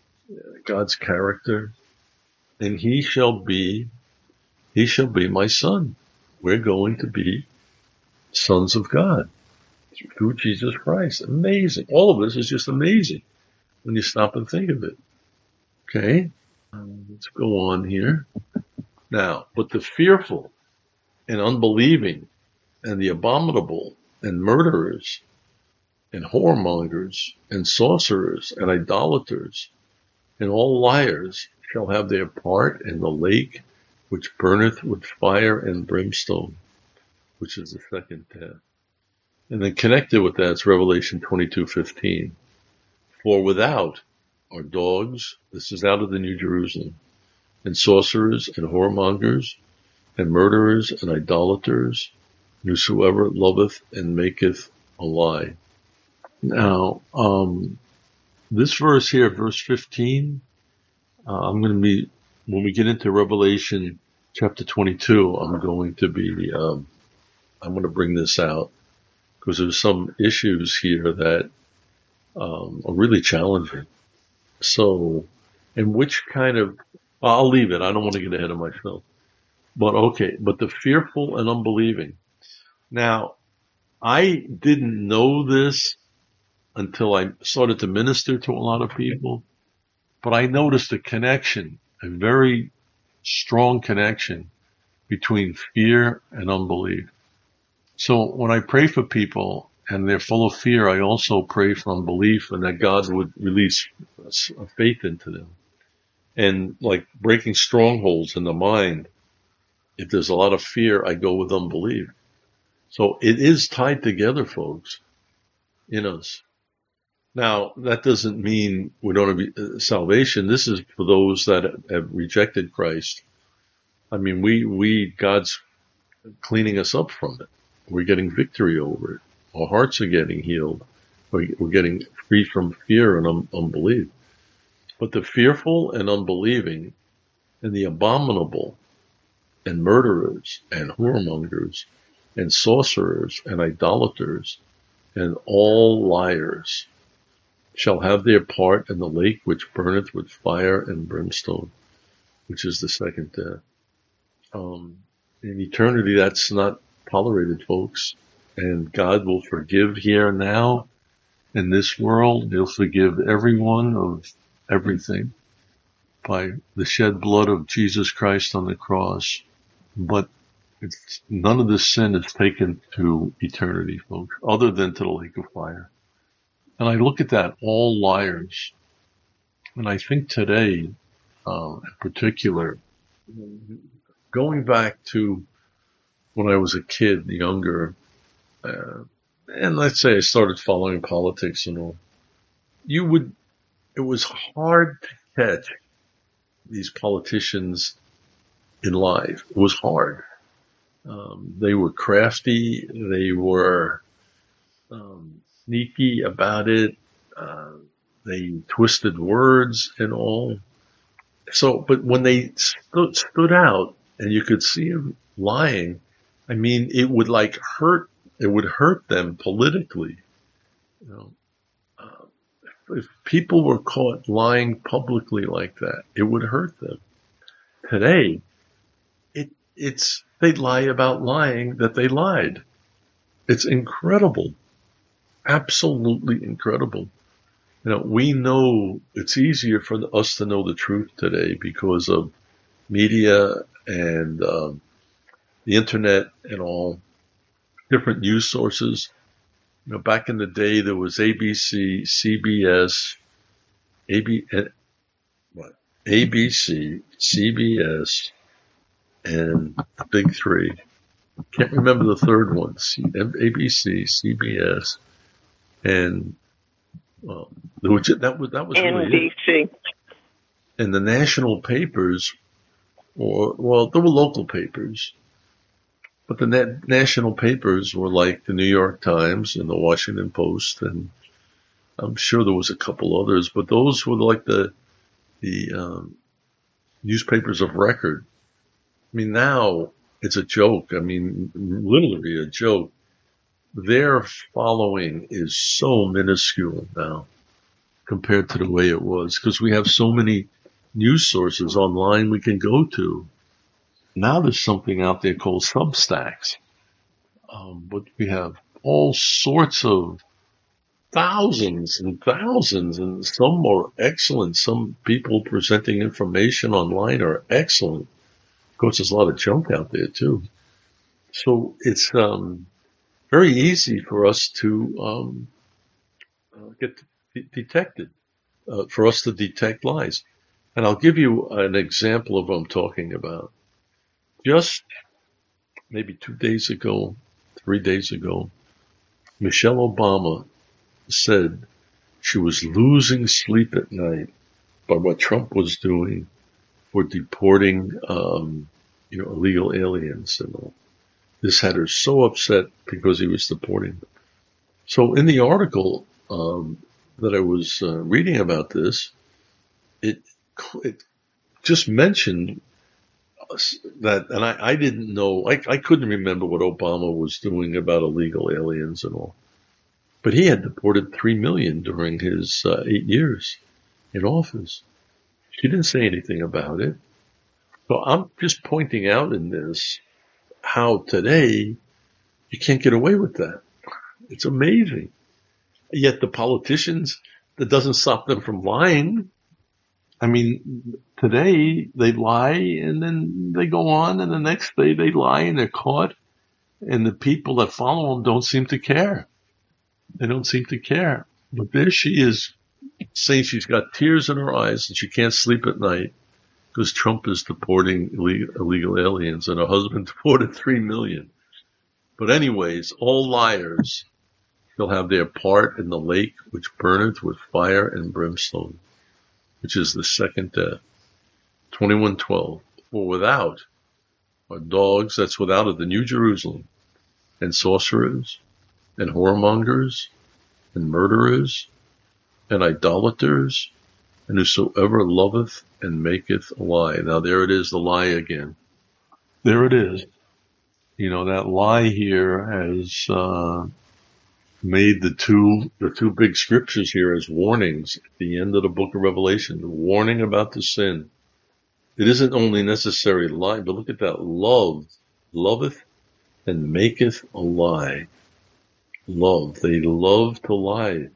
God's character, and he shall be, he shall be my son. We're going to be sons of God through Jesus Christ. Amazing. All of this is just amazing when you stop and think of it. Okay. Um, let's go on here. Now, but the fearful and unbelieving and the abominable and murderers and whoremongers and sorcerers and idolaters and all liars shall have their part in the lake which burneth with fire and brimstone, which is the second death. And then connected with that is Revelation twenty-two fifteen. For without are dogs, this is out of the New Jerusalem, and sorcerers and whoremongers and murderers and idolaters, and whosoever loveth and maketh a lie. Now, um, this verse here, verse fifteen, uh, I'm going to be, when we get into Revelation chapter twenty-two, I'm going to be, um, I'm going to bring this out because there's some issues here that um, are really challenging. So, and which kind of, I'll leave it. I don't want to get ahead of myself. But okay, but the fearful and unbelieving. Now, I didn't know this until I started to minister to a lot of people. But I noticed a connection, a very strong connection between fear and unbelief. So when I pray for people and they're full of fear, I also pray for unbelief and that God would release faith into them. And like breaking strongholds in the mind, if there's a lot of fear, I go with unbelief. So it is tied together, folks, in us. Now, that doesn't mean we don't have uh, salvation. This is for those that have rejected Christ. I mean, we, we, God's cleaning us up from it. We're getting victory over it. Our hearts are getting healed. We're, we're getting free from fear and un- unbelief. But the fearful and unbelieving and the abominable and murderers and whoremongers and sorcerers and idolaters and all liars shall have their part in the lake which burneth with fire and brimstone, which is the second death. Um, in eternity, that's not tolerated, folks. And God will forgive here and now in this world. He'll forgive everyone of everything by the shed blood of Jesus Christ on the cross. But it's, none of this sin is taken to eternity, folks, other than to the lake of fire. And I look at that, all liars. And I think today, uh, in particular, going back to when I was a kid, younger, uh, and let's say I started following politics and all, you would, it was hard to catch these politicians in life. It was hard. Um, they were crafty. They were um, sneaky about it. Uh, they twisted words and all. So, but when they stood, stood out and you could see them lying, I mean, it would like hurt. It would hurt them politically. You know, uh, if people were caught lying publicly like that, it would hurt them. Today, it it's they lie about lying that they lied. It's incredible, absolutely incredible. You know, we know it's easier for us to know the truth today because of media and um, the internet and all different news sources. You know, back in the day, there was A B C, C B S, A B, what? A B C, C B S, and the big three. Can't remember the third one. C- A B C, C B S, and well, there was, that was that was really N B C. it. And the national papers, or well, there were local papers, but the na- national papers were like the New York Times and the Washington Post, and I'm sure there was a couple others, but those were like the the um, newspapers of record. I mean, now it's a joke. I mean, literally a joke. Their following is so minuscule now compared to the way it was, because we have so many news sources online we can go to. Now there's something out there called Substacks. Um, but we have all sorts of thousands and thousands, and some are excellent. Some people presenting information online are excellent. Of course, there's a lot of junk out there too. So it's um, very easy for us to um, uh, get de- detected, uh, for us to detect lies. And I'll give you an example of what I'm talking about. Just maybe two days ago, three days ago, Michelle Obama said she was losing sleep at night by what Trump was doing for deporting, um, you know, illegal aliens and all. This had her so upset because he was deporting them. So in the article um, that I was uh, reading about this, it it just mentioned that, and I, I didn't know, I, I couldn't remember what Obama was doing about illegal aliens and all. But he had deported three million during his uh, eight years in office. She didn't say anything about it. So I'm just pointing out in this how today you can't get away with that. It's amazing. Yet the politicians, that doesn't stop them from lying. I mean, today they lie and then they go on, and the next day they lie and they're caught. And the people that follow them don't seem to care. They don't seem to care. But there she is, saying she's got tears in her eyes and she can't sleep at night because Trump is deporting illegal aliens and her husband deported three million. But anyways, all liars shall have their part in the lake which burneth with fire and brimstone, which is the second death. twenty-one twelve. For without are dogs, that's without of the New Jerusalem, and sorcerers, and whoremongers, and murderers, and idolaters, and whosoever loveth and maketh a lie. Now there it is, the lie again. There it is. You know, that lie here has uh, made the two the two big scriptures here as warnings at the end of the book of Revelation, the warning about the sin. It isn't only necessary lie, but look at that. Love, loveth and maketh a lie. Love. They love to lie.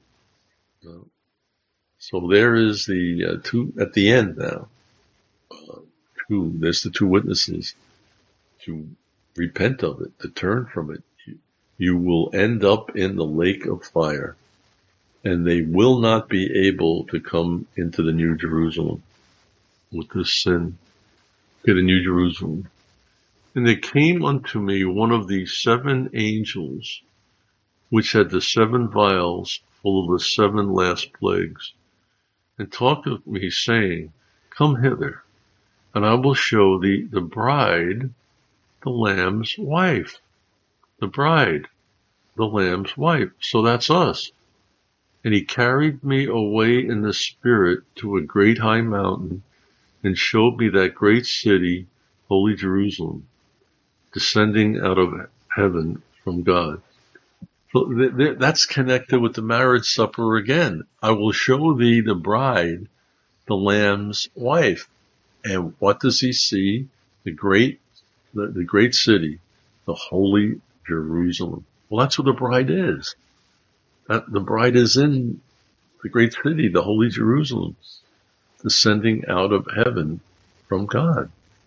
So there is the uh, two at the end now. Uh, two. There's the two witnesses to repent of it, to turn from it. You, you will end up in the lake of fire, and they will not be able to come into the New Jerusalem with this sin. Get a New Jerusalem. And there came unto me one of the seven angels, which had the seven vials full of the seven last plagues, and talked with me, saying, Come hither, and I will show thee the bride, the Lamb's wife. The bride, the Lamb's wife. So that's us. And he carried me away in the Spirit to a great high mountain, and showed me that great city, holy Jerusalem, descending out of heaven from God. So th- th- that's connected with the marriage supper again. I will show thee the bride, the Lamb's wife. And what does he see? The great, the, the great city, the holy Jerusalem. Well, that's what the bride is. That, the bride is in the great city, the holy Jerusalem, descending out of heaven from God.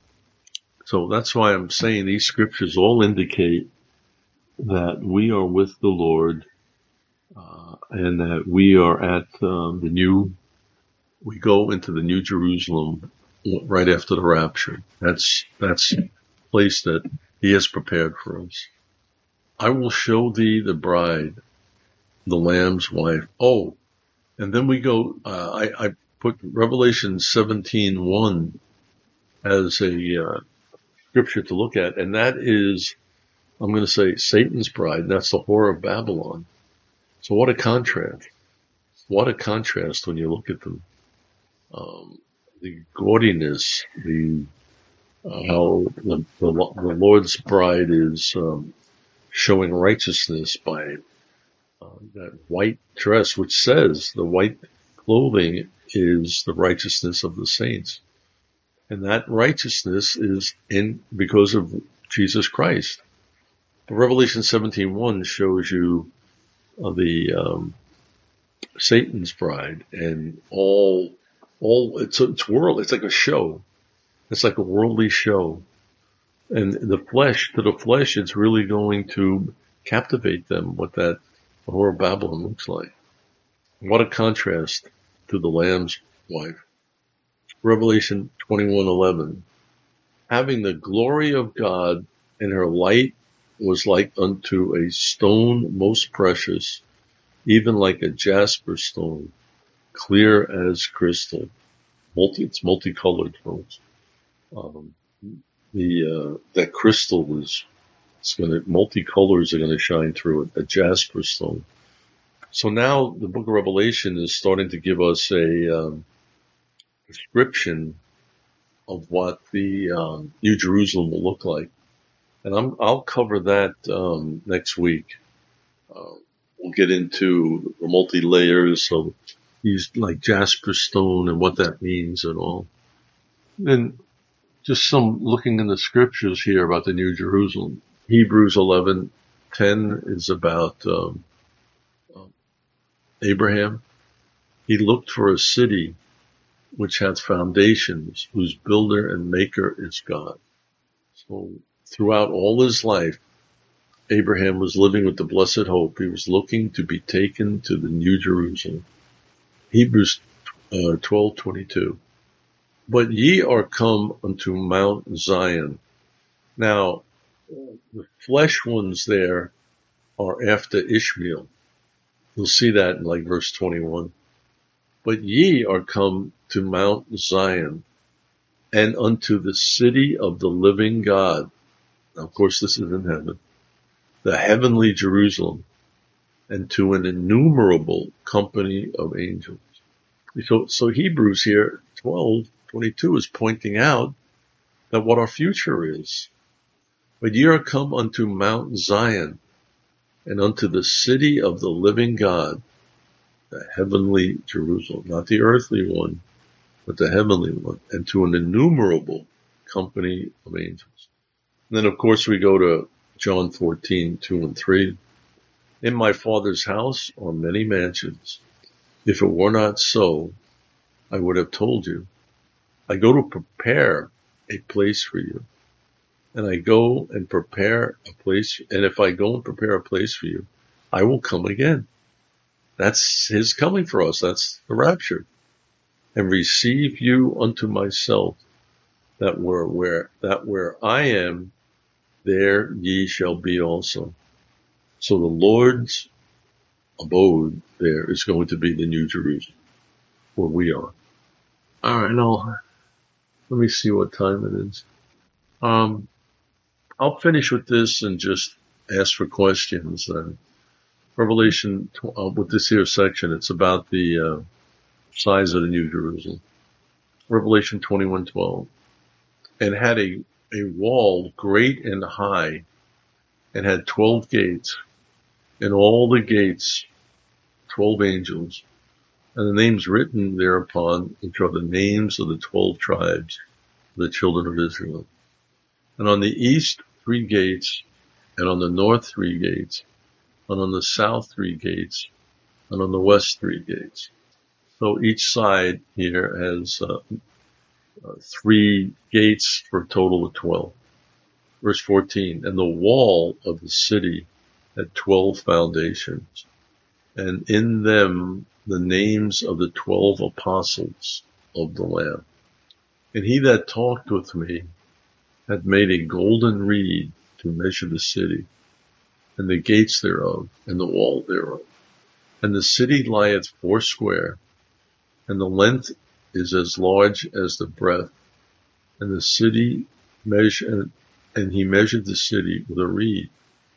So that's why I'm saying these scriptures all indicate that we are with the Lord, uh, and that we are at um, the new, we go into the New Jerusalem right after the rapture. That's, that's a place that he has prepared for us. I will show thee the bride, the Lamb's wife. Oh, and then we go, uh, I, I put Revelation seventeen one as a uh, scripture to look at, and that is, I'm going to say, Satan's bride. That's the whore of Babylon. So what a contrast. What a contrast when you look at them. Um, the gaudiness, the uh, how the, the, the Lord's bride is um, showing righteousness by uh, that white dress, which says the white clothing is the righteousness of the saints. And that righteousness is in because of Jesus Christ. Revelation seventeen one shows you uh, the um, Satan's bride, and all all it's it's world. It's like a show. It's like a worldly show, and the flesh to the flesh, it's really going to captivate them. What that whore of Babylon looks like. What a contrast to the Lamb's wife. Revelation twenty-one eleven. Having the glory of God, and her light was like unto a stone most precious, even like a jasper stone, clear as crystal. Multi, it's multicolored, folks. Um, the uh, that crystal is, it's going to, multicolors are going to shine through it. A jasper stone. So now the Book of Revelation is starting to give us a um, description of what the um, New Jerusalem will look like. And I'm, I'll cover that um, next week. Uh, we'll get into the multi-layers of these, like jasper stone, and what that means and all. And just some looking in the scriptures here about the New Jerusalem. Hebrews eleven ten is about um, Abraham, he looked for a city which hath foundations, whose builder and maker is God. So throughout all his life, Abraham was living with the blessed hope. He was looking to be taken to the New Jerusalem. Hebrews uh, twelve twenty-two. But ye are come unto Mount Zion. Now, the flesh ones there are after Ishmael. You'll see that in like verse twenty-one. But ye are come to Mount Zion, and unto the city of the living God. Now, of course, this is in heaven. The heavenly Jerusalem, and to an innumerable company of angels. So, so Hebrews here, twelve twenty-two, is pointing out that what our future is. But ye are come unto Mount Zion, and unto the city of the living God, the heavenly Jerusalem, not the earthly one, but the heavenly one, and to an innumerable company of angels. And then, of course, we go to John fourteen, two and three. In my Father's house are many mansions. If it were not so, I would have told you. I go to prepare a place for you. And I go and prepare a place. And if I go and prepare a place for you, I will come again. That's his coming for us. That's the rapture. And receive you unto myself, that where, where, that where I am, there ye shall be also. So the Lord's abode there is going to be the New Jerusalem, where we are. All right, now let me see what time it is. Um, I'll finish with this and just ask for questions. Uh, Revelation, uh, with this here section, it's about the uh, size of the New Jerusalem. Revelation twenty-one twelve, and had a a wall great and high, and had twelve gates, and all the gates, twelve angels, and the names written thereupon, which are the names of the twelve tribes of the children of Israel. And on the east three gates, and on the north three gates, and on the south three gates, and on the west three gates. So each side here has uh, uh, three gates for a total of twelve. Verse fourteen, and the wall of the city had twelve foundations, and in them the names of the twelve apostles of the Lamb. And he that talked with me had made a golden reed to measure the city, and the gates thereof, and the wall thereof. And the city lieth foursquare, and the length is as large as the breadth. And the city measured, and he measured the city with a reed,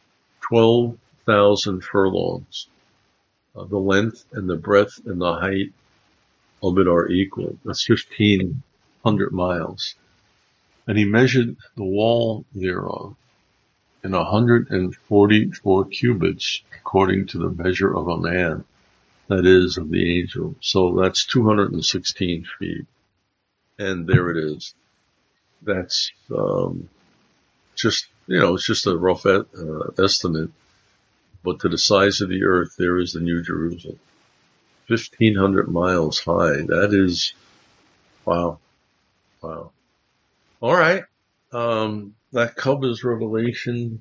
twelve thousand furlongs. Uh, the length and the breadth and the height of it are equal. That's fifteen hundred miles. And he measured the wall thereof in a hundred and forty-four cubits, according to the measure of a man, that is, of the angel. So that's two hundred sixteen feet. And there it is. That's um, just, you know, it's just a rough uh, estimate. But to the size of the earth, there is the New Jerusalem. fifteen hundred miles high. That is, wow. Wow. All right. Um, that covers Revelation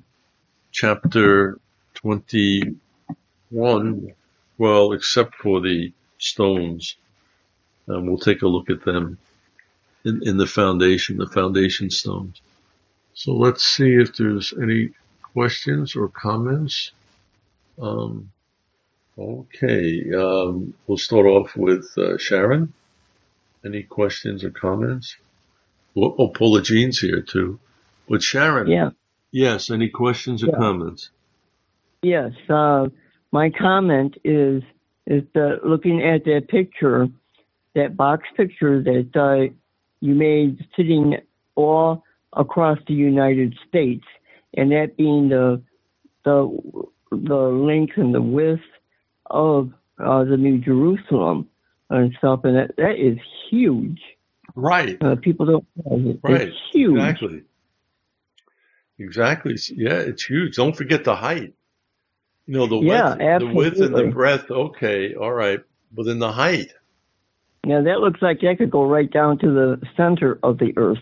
chapter twenty-one. Well, except for the stones. Um, we'll take a look at them in, in the foundation, the foundation stones. So let's see if there's any questions or comments. Um, okay. Um, we'll start off with uh, Sharon. Any questions or comments? Oh, oh, Paula Jean's here too. But Sharon. Yeah. Yes. Any questions or Yeah. comments? Yes. Uh, my comment is is that looking at that picture, that box picture that uh, you made sitting all across the United States, and that being the the the length and the width of uh, the New Jerusalem and stuff, and that, that is huge. Right. Uh, people don't realize it. Right. It's huge. Exactly. Exactly. Yeah, it's huge. Don't forget the height. No, the Yeah, width, the width and the absolutely. breadth. Okay, all right, but then the height. Yeah, that looks like that could go right down to the center of the earth.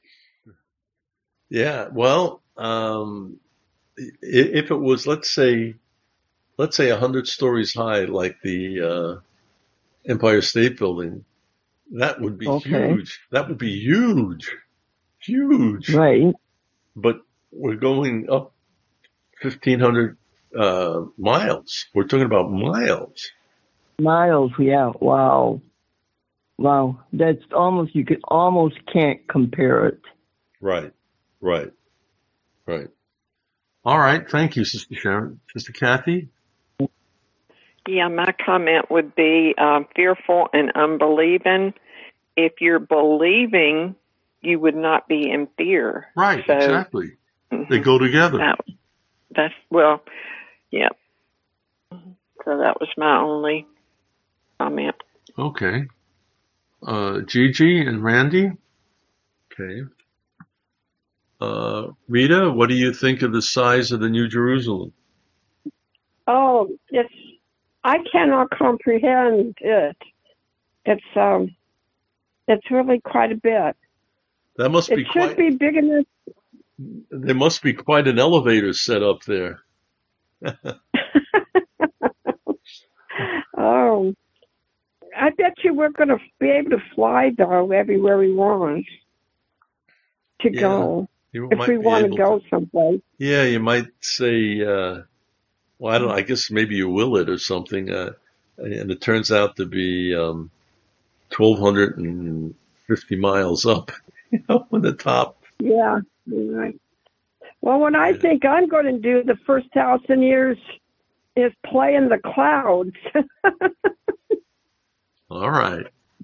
Yeah. Well, um, i- if it was, let's say, let's say a hundred stories high, like the uh, Empire State Building, that would be Okay. huge. That would be huge, huge. Right. But we're going up fifteen hundred uh, miles. We're talking about miles. Miles, yeah. Wow. Wow. That's almost, you could almost can't compare it. Right, right, right. All right. Thank you, Sister Sharon. Sister Kathy? Yeah, my comment would be um, fearful and unbelieving. If you're believing, you would not be in fear. Right, So, exactly. mhm, They go together. that, that's, well, yeah. So that was my only comment. Okay. Uh, Gigi and Randy? Okay. Uh, Rita, what do you think of the size of the New Jerusalem? Oh, it's I cannot comprehend it. It's um, it's really quite a bit. That must It be should quite, be big enough. there must be quite an elevator set up there. Oh, I bet you we're going to be able to fly though everywhere we want to Yeah, go you if might we be want to able go to. someplace. Yeah, you might say, uh, well, I don't know, I guess maybe you will it or something. Uh, and it turns out to be, um, twelve fifty miles up, you know, on the top. Yeah. You're right. Well, what I Yeah. think I'm going to do the first thousand years is play in the clouds. All right.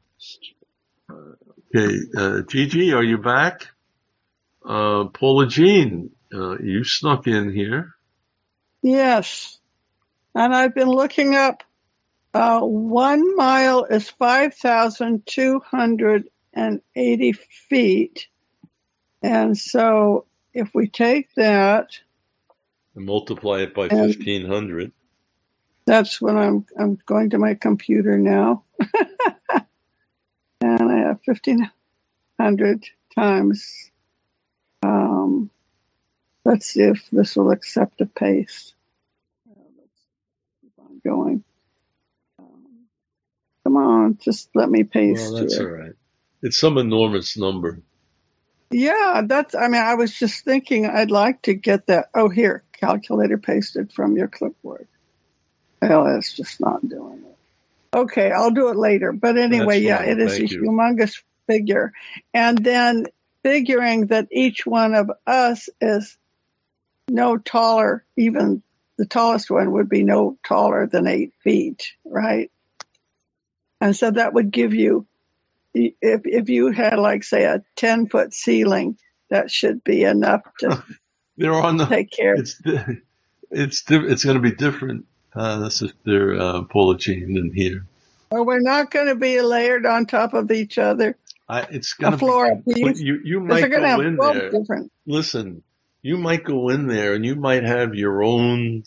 Okay, uh, Gigi, are you back? Uh, Paula Jean, uh, you snuck in here. Yes. And I've been looking up, uh, one mile is five thousand two hundred eighty feet. And so if we take that, And multiply it by and fifteen hundred. that's when I'm, I'm going to my computer now. And I have fifteen hundred times, um, let's see if this will accept a paste. Uh, let's keep on going. Um, come on, just let me paste Well, that's all here. right. It's some enormous number. Yeah, that's, I mean, I was just thinking I'd like to get that. Oh, here, calculator pasted from your clipboard. Well, it's just not doing it. Okay, I'll do it later. But anyway, That's yeah, fine. it is a Thank you. humongous figure. And then figuring that each one of us is no taller, even the tallest one would be no taller than eight feet, right? And so that would give you, if if you had like say a ten foot ceiling, that should be enough to They're on the, take care of. it's, di- it's, di- it's going to be different. Uh, this is their, uh, Paula Jean in here. Or we're not going to be layered on top of each other. I, it's A going to floor be, but piece. you, you Because they're might going to go have in twelve there. different. Listen, you might go in there and you might have your own,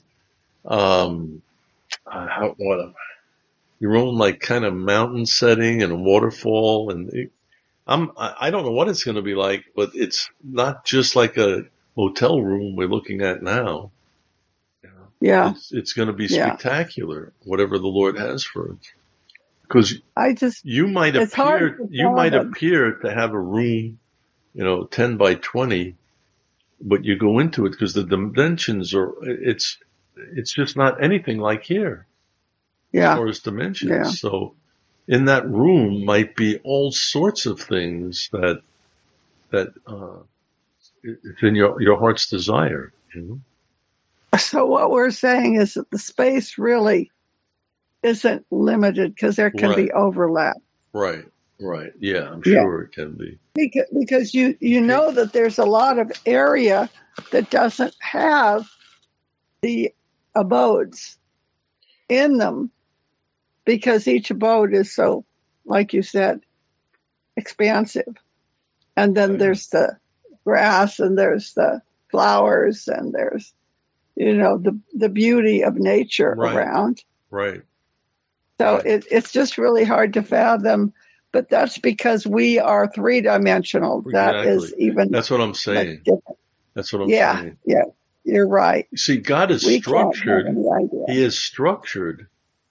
um, uh, how, what, your own like kind of mountain setting and a waterfall. And it, I'm, I I don't know what it's going to be like, but it's not just like a hotel room we're looking at now. You know, Yeah, It's, it's going to be yeah. spectacular, whatever the Lord has for us. Because I just, you might it's hard appear, to you might fathom. appear to have a room, you know, ten by twenty, but you go into it because the dimensions are, it's, it's just not anything like here as Yeah, far as dimensions. yeah. So in that room might be all sorts of things that, that, uh, it's in your, your heart's desire, you know? So what we're saying is that the space really isn't limited because there can Right, be overlap. right, right. Yeah, I'm Yeah, sure it can be. because, because you, you Okay. know that there's a lot of area that doesn't have the abodes in them because each abode is so, like you said, expansive. And then Right. there's the grass and there's the flowers and there's you know, the, the beauty of nature Right. around. Right. So Right. it, it's just really hard to fathom. But that's because we are three dimensional. That is Exactly. even That's what I'm much saying. different. That's what I'm Yeah, saying. yeah, you're right. You see, God is We can't have structured. any idea. He is structured,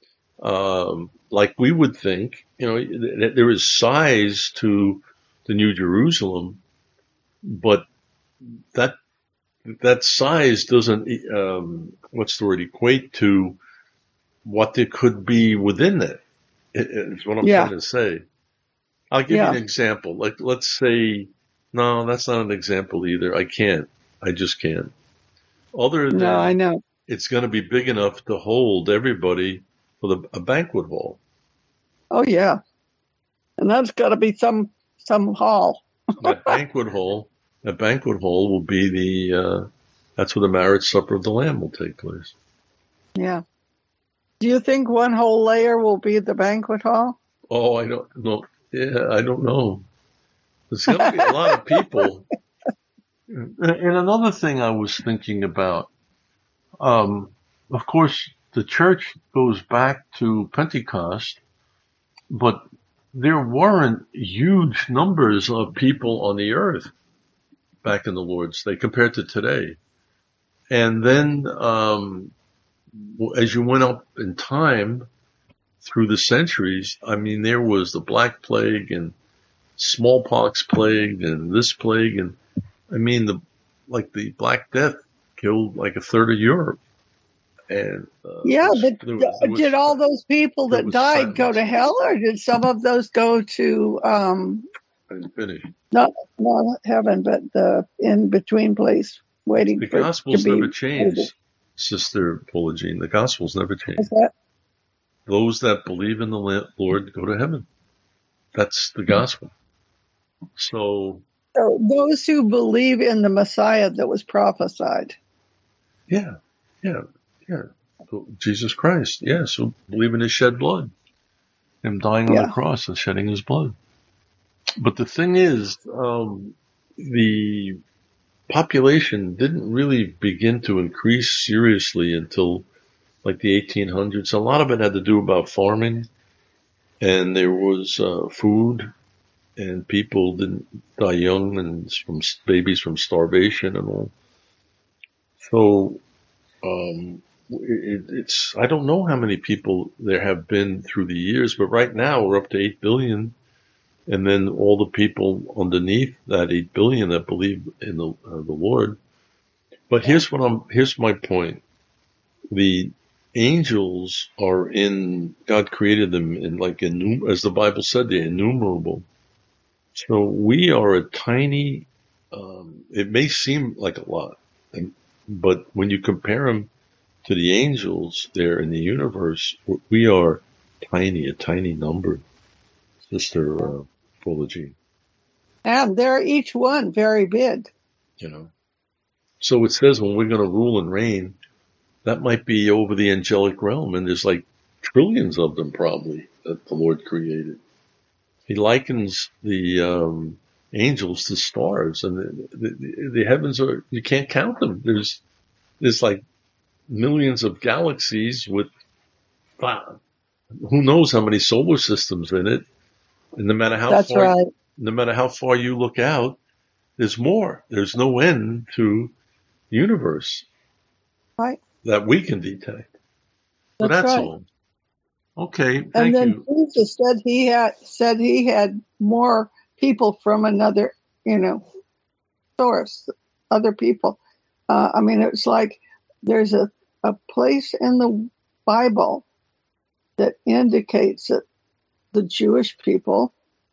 um, like we would think. You know, th- there is size to the New Jerusalem, but that that size doesn't, um, what's the word, equate to what there could be within it. It- It's what I'm Yeah. trying to say. I'll give Yeah. you an example. Like, let's say, no, that's not an example either. I can't. I just can't. Other No, I than know. it's going to be big enough to hold everybody for the, a banquet hall. Oh, yeah. And that's got to be some some hall. That banquet hall, that banquet hall will be the, uh, that's where the marriage supper of the Lamb will take place. Yeah. Do you think one whole layer will be the banquet hall? Oh, I don't know. Yeah, I don't know. There's going to be a lot of people. And another thing I was thinking about, um, of course, the church goes back to Pentecost, but there weren't huge numbers of people on the earth back in the Lord's Day compared to today. And then, um, as you went up in time through the centuries, I mean, there was the Black Plague and smallpox plague and this plague. And I mean, the, like the Black Death killed like a third of Europe. And, uh, Yeah, was- but there was- there was- did all those people there that was died go silence. to hell, or did some of those go to um, I didn't finish. not no, not heaven, but the in between place, waiting The for Gospels to be never changed, Sister Paula Jean. The Gospels never Is changed. that Those that believe in the La- Lord go to heaven. That's the gospel. So, so? Those who believe in the Messiah that was prophesied. yeah, yeah, yeah. So Jesus Christ, yes, who believe in his shed blood, him dying on Yeah. the cross and shedding his blood. But the thing is, um, the population didn't really begin to increase seriously until like the eighteen hundreds. A lot of it had to do about farming, and there was uh, food, and people didn't die young, and from babies from starvation and all. So um, it, it's I don't know how many people there have been through the years, but right now we're up to eight billion, and then all the people underneath that eight billion that believe in the uh, the Lord. But here's what I'm here's my point: the angels are in, God created them in like, innum- as the Bible said, they're innumerable. So we are a tiny, um, it may seem like a lot, and, but when you compare them to the angels there in the universe, we are tiny, a tiny number, Sister uh, Paula Jean, And they're each one very big. you know. So it says when we're going to rule and reign, that might be over the angelic realm, and there's like trillions of them probably that the Lord created. He likens the um, angels to stars, and the, the, the heavens are, you can't count them. There's there's like millions of galaxies with wow, who knows how many solar systems in it. And no matter how That's far, right. no matter how far you look out, there's more. There's no end to the universe Right. that we can detect. So That's that's right. all. Okay, And thank then you. Jesus said he had said he had more people from another, you know, source, other people. Uh, I mean, it's like there's a, a place in the Bible that indicates that the Jewish people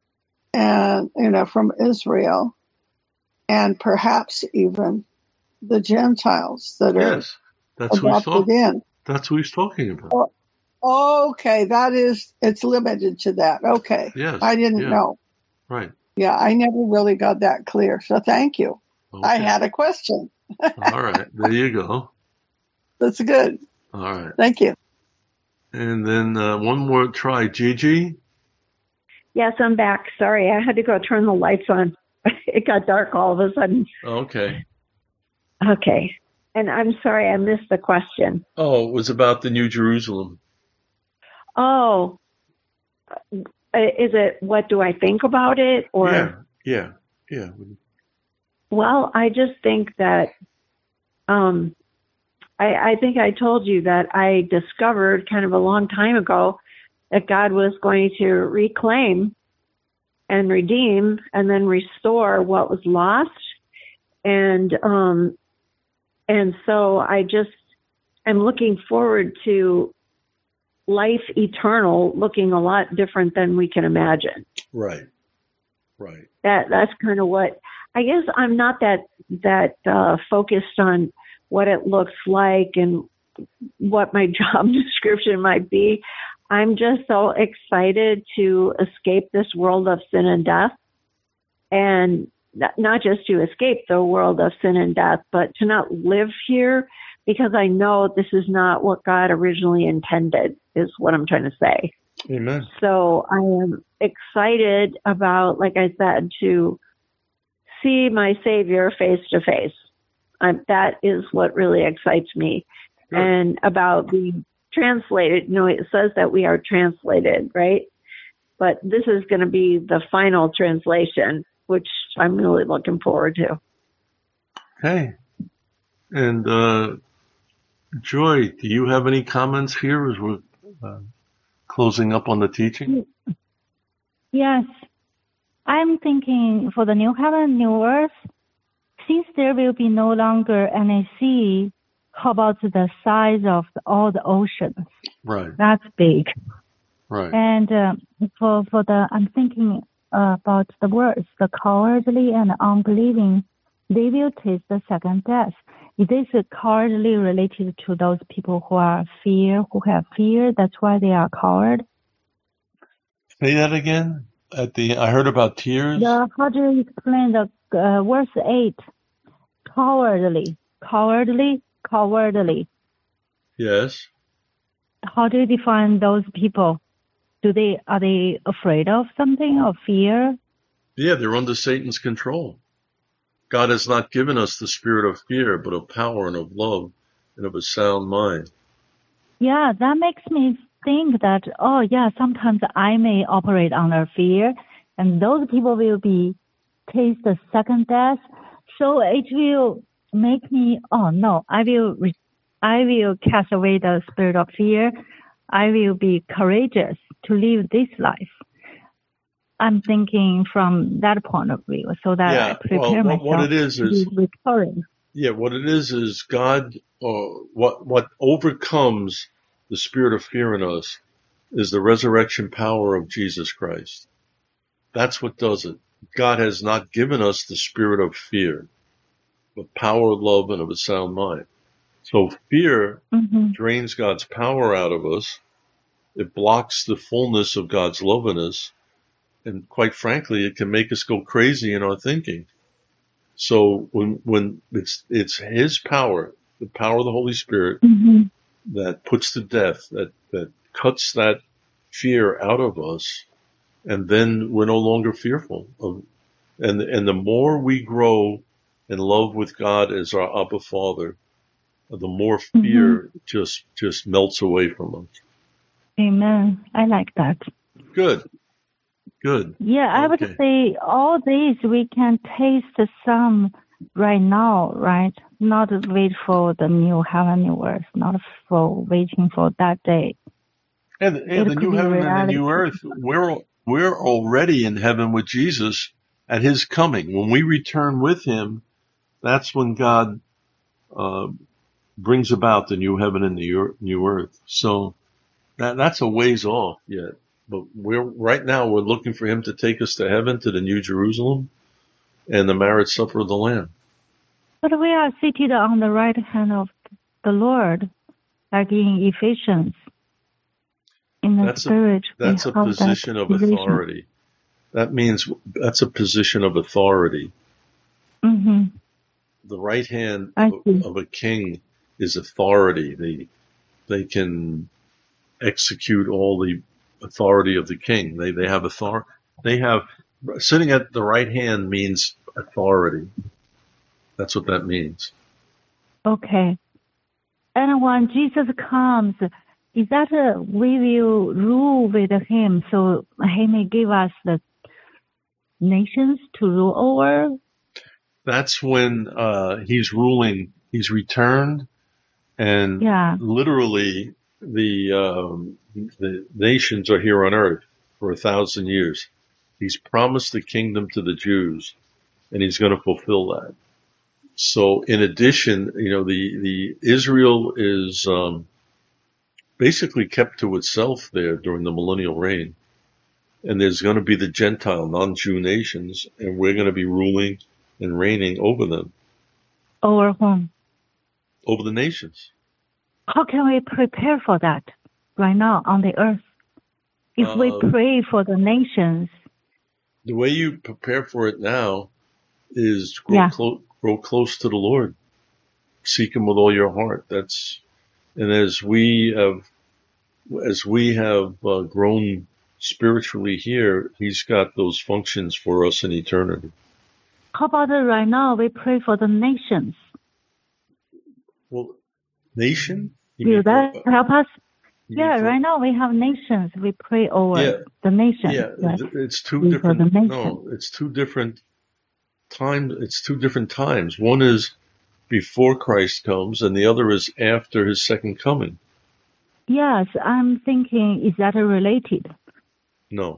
and, you know, from Israel and perhaps even the Gentiles that are Yes, that's who he's adopted talking. in. That's who he's talking about. Oh, Okay, that is, it's limited to that. Okay. Yes, I didn't yeah. know. Right. Yeah, I never really got that clear. So thank you. Okay. I had a question. All right. There you go. That's good. All right. Thank you. And then uh, one more try. Gigi? Yes, I'm back. Sorry, I had to go turn the lights on. It got dark all of a sudden. Okay. Okay. And I'm sorry, I missed the question. Oh, it was about the New Jerusalem. Oh, is it what do I think about it? Or Yeah, yeah, yeah. Well, I just think that um, I, I think I told you that I discovered kind of a long time ago that God was going to reclaim and redeem and then restore what was lost. And um, and so I just am looking forward to life eternal looking a lot different than we can imagine. Right, right. That that's kind of what I guess. I'm not that that uh, focused on what it looks like and what my job description might be. I'm just so excited to escape this world of sin and death, and not just to escape the world of sin and death, but to not live here, because I know this is not what God originally intended, is what I'm trying to say. Amen. So I am excited about, like I said, to see my Savior face to face. Um, that is what really excites me. Good. And about being translated, you know, it says that we are translated, right? But this is going to be the final translation, which I'm really looking forward to. Okay. And uh, Joy, do you have any comments here as we're uh, closing up on the teaching? Yes. I'm thinking for the new heaven, new earth, since there will be no longer any sea, how about the size of the, all the oceans? Right. That's big. Right. And uh, for for the, I'm thinking uh, about the words, the cowardly and unbelieving, they will taste the second death. Is this cowardly related to those people who are fear, who have fear? That's why they are coward. Say that again. At the, I heard about tears. The, how do you explain the uh, verse eight? Cowardly, cowardly, cowardly. Yes. How do you define those people? Do they are they afraid of something or fear? Yeah, they're under Satan's control. God has not given us the spirit of fear, but of power and of love and of a sound mind. Yeah, that makes me think that, oh yeah, sometimes I may operate under fear, and those people will be taste the second death. So it will make me, oh no, I will, re- I will cast away the spirit of fear. I will be courageous to live this life. I'm thinking from that point of view, so that Yeah, I prepare well, what, myself what it is to is, be victorious. yeah, what it is is God, uh, what, what overcomes the spirit of fear in us is the resurrection power of Jesus Christ. That's what does it. God has not given us the spirit of fear, but power, love, and of a sound mind. So fear Mm-hmm. drains God's power out of us. It blocks the fullness of God's love in us. And quite frankly, it can make us go crazy in our thinking. So when, when it's, it's His power, the power of the Holy Spirit, Mm-hmm. that puts to death, that, that cuts that fear out of us, and then we're no longer fearful of, and, and the more we grow in love with God as our Abba Father, the more fear Mm-hmm. just, just melts away from us. Amen. I like that. Good. Good. Yeah, I would Okay. say all these we can taste some right now, right? Not wait for the new heaven, new earth, not for waiting for that day. And, and It the could new be heaven and the reality. new earth, we're, we're already in heaven with Jesus at His coming. When we return with Him, that's when God, uh, brings about the new heaven and the new earth. So that, that's a ways off yet. But we're, right now we're looking for Him to take us to heaven, to the New Jerusalem and the marriage supper of the Lamb. But we are seated on the right hand of the Lord, like in Ephesians. In the That's a, spirit, we that's a have that position of position. authority. That means that's a position of authority. Mm-hmm. The right hand I of, see. of a king is authority. They, they can execute all the authority of the king. They, they have author, they have, sitting at the right hand means authority. That's what that means. Okay. And when Jesus comes, is that uh, we will rule with him so he may give us the nations to rule over? That's when uh, he's ruling, he's returned, and Yeah. literally the um, the nations are here on earth for a thousand years. He's promised the kingdom to the Jews, and he's going to fulfill that. So in addition, you know, the, the Israel is um, basically kept to itself there during the millennial reign. And there's going to be the Gentile, non-Jew nations, and we're going to be ruling and reigning over them, Over whom? over the nations. How can we prepare for that right now on the earth? If we Um, pray for the nations, The way you prepare for it now is grow, Yeah. clo- grow close to the Lord. Seek him with all your heart. That's, and as we have, as we have uh, grown spiritually here, he's got those functions for us in eternity. how about it right now we pray for the nations? Well, nation? You Will mean that for- help us? you mean Yeah, for- right now we have nations. We pray over Yeah. the nations. Yeah, right? th- it's two Pray for different, the nation. no, it's two different times, it's two different times. One is before Christ comes and the other is after his second coming. Yes, I'm thinking, is that related? No.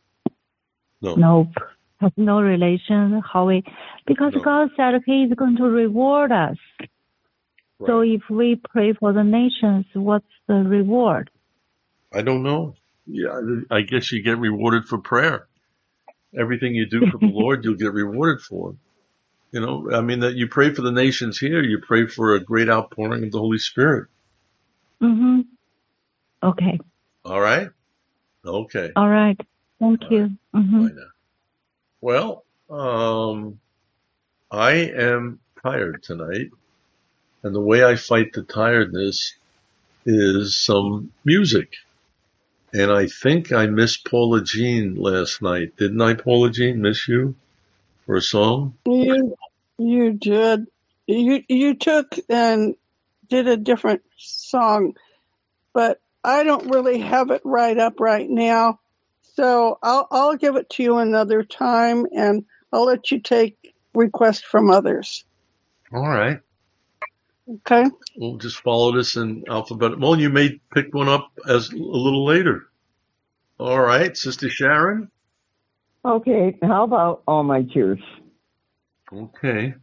No. Nope. Has no relation. How we, because No. God said he is going to reward us. So Right. if we pray for the nations, what's the reward? I don't know. Yeah, I I guess you get rewarded for prayer. Everything you do for the Lord, you'll get rewarded for. You know, I mean, that you pray for the nations here, you pray for a great outpouring of the Holy Spirit. Mm-hmm. Okay. All right? Okay. All right. Thank All you. Mm-hmm. Bye now. Well, um, I am tired tonight, and the way I fight the tiredness is some music. And I think I missed Paula Jean last night. Didn't I, Paula Jean, miss you for a song? You, you did. You you took and did a different song, but I don't really have it right up right now. So I'll I'll give it to you another time, and I'll let you take requests from others. All right. Okay. We'll just follow this in alphabet. Well, you may pick one up as a little later. All right, Sister Sharon. Okay, how about All My Tears? Okay.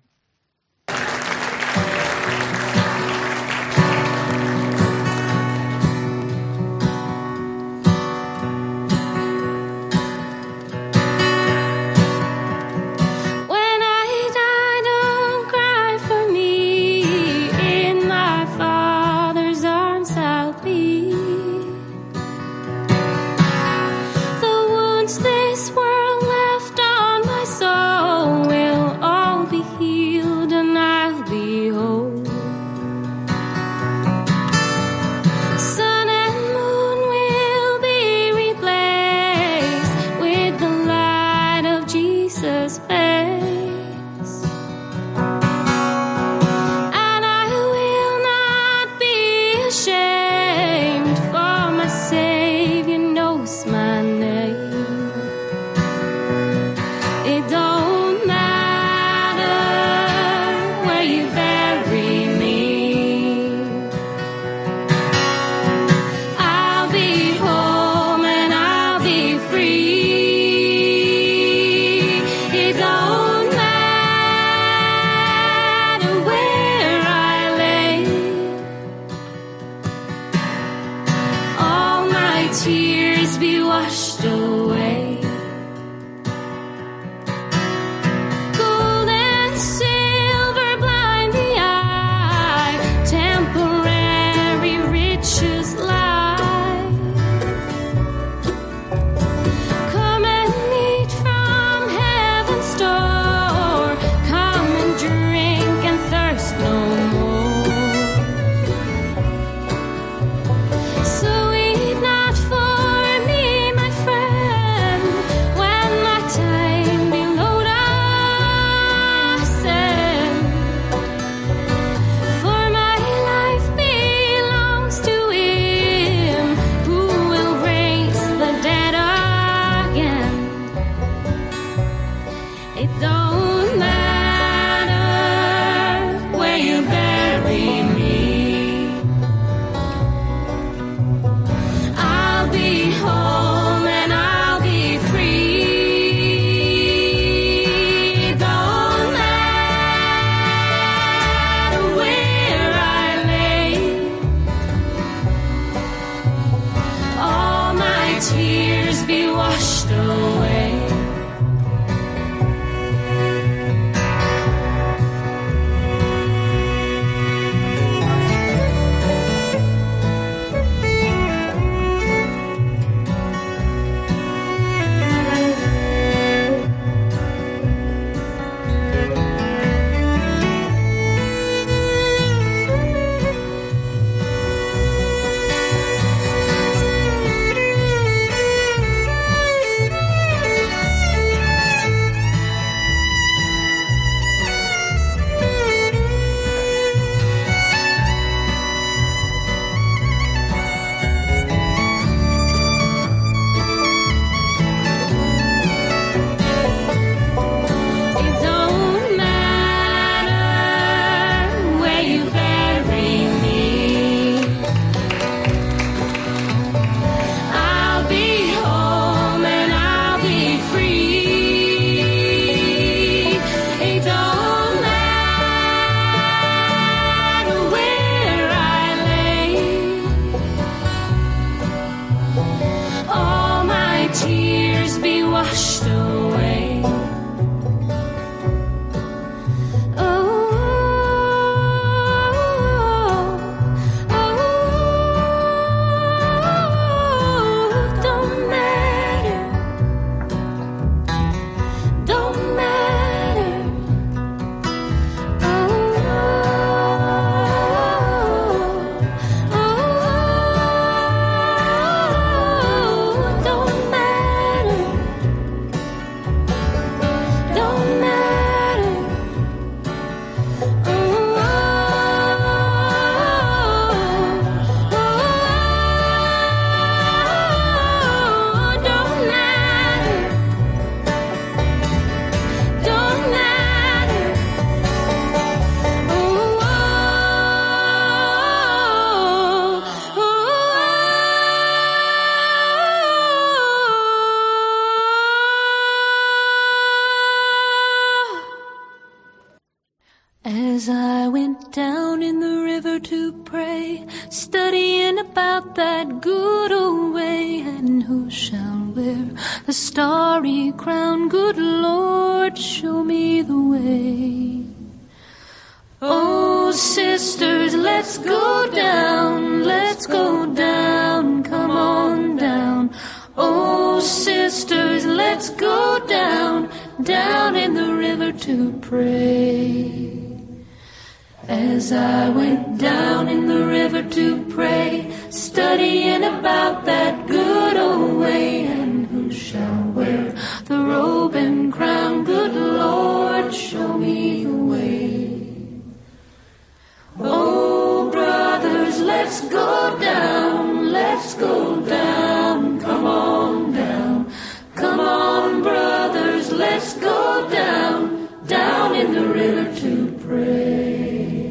When I die, don't cry for me. In my Father's arms I'll be. The wounds this world left on my soul will all be healed. As I went down in the river to pray, studying about that good old way, and who shall wear the starry crown? Good Lord, show me the way. Oh, sisters, let's go down, let's go down, come on down. Oh, sisters, let's go down, down in the river to pray. As I went down in the river to pray, studying about that good old way, and who shall wear the robe and crown? Good Lord, show me the way. Oh, brothers, let's go down, let's go down, come on down. Come on, brothers, let's go down, down in the river to pray.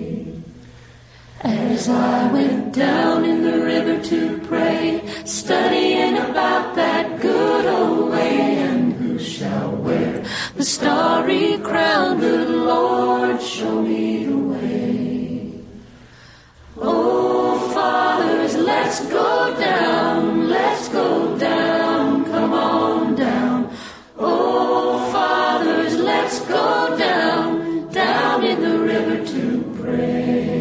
As I went down in the river to pray, studying about that good old way, and who shall wear the starry crown? Good Lord, show me the way. Oh, fathers, let's go down, let's go down, come on down. Oh, fathers, let's go down, down in the river to pray.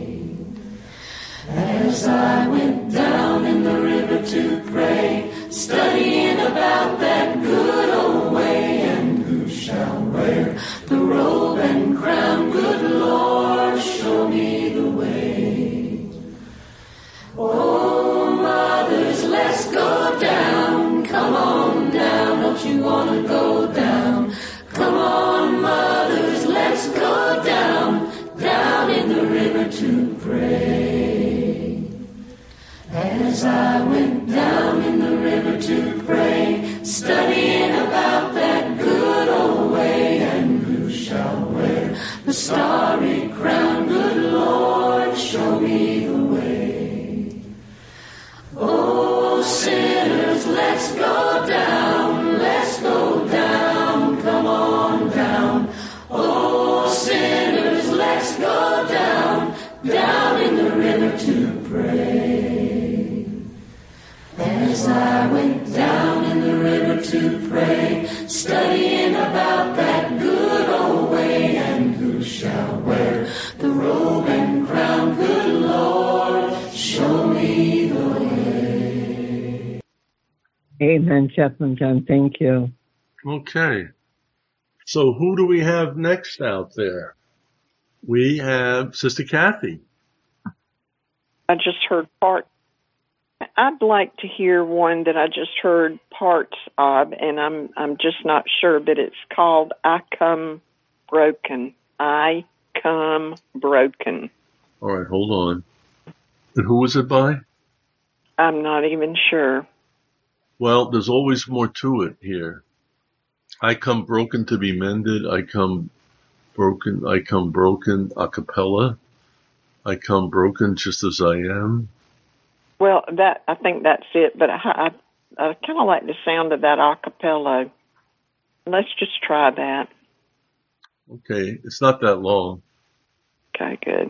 As I went down in the river to pray, studying about that good old way, and who shall wear the robe and crown? Good Lord, show me the way. Oh, mothers, let's go down, come on down, don't you want to go down? Come on, mothers, let's go down, down in the river to pray. As I went down in the river to pray, studying about that good old way, and who shall wear the starry crown? Good Lord, show me the way. Oh, sinners, let's go down, let's go down, come on down. Oh, sinners, let's go down, down in the river to pray. As I went down in the river to pray, studying about that good old way, and who shall wear the robe and crown? Good Lord, show me the way. Amen, Chaplain John. Thank you. Okay. So who do we have next out there? We have Sister Kathy. I just heard part. I'd like to hear one that I just heard parts of, and I'm I'm just not sure, but it's called I Come Broken. I Come Broken. All right, hold on. And who was it by? I'm not even sure. Well, there's always more to it here. I come broken to be mended. I come broken. I come broken a cappella. I come broken just as I am. Well, that I think that's it, but I, I, I kind of like the sound of that a cappella. Let's just try that. Okay, it's not that long. Okay, good.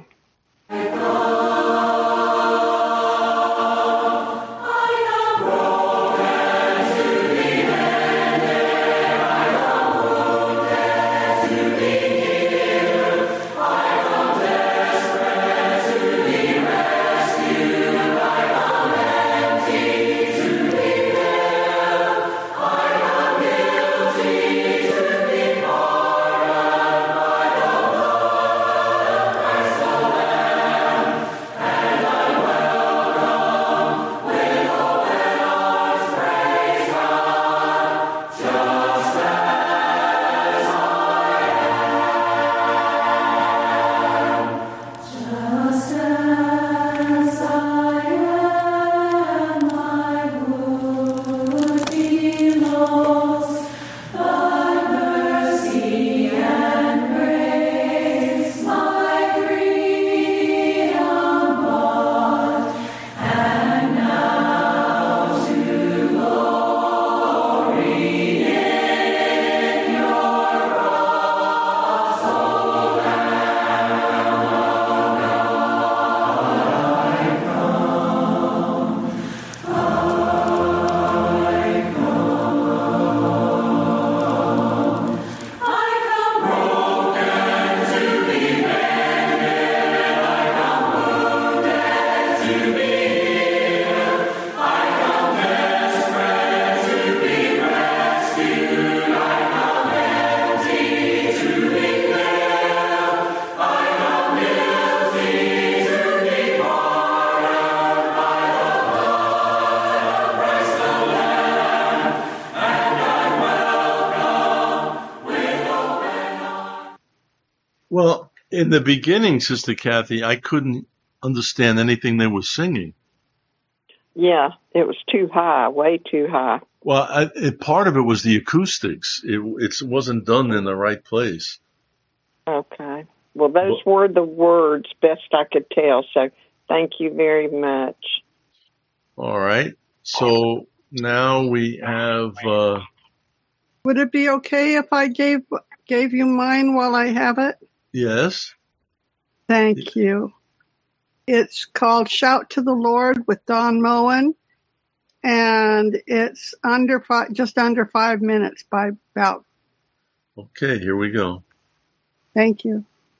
Well, in the beginning, Sister Kathy, I couldn't understand anything they were singing. Yeah, it was too high, way too high. Well, I, it, part of it was the acoustics. It, it wasn't done in the right place. Okay. Well, those were the words, best I could tell. So thank you very much. All right. So now we have. Uh, Would it be okay if I gave gave you mine while I have it? Yes. Thank you. It's called Shout to the Lord with Don Moen, and it's under five, just under five minutes by about. Okay, here we go. Thank you.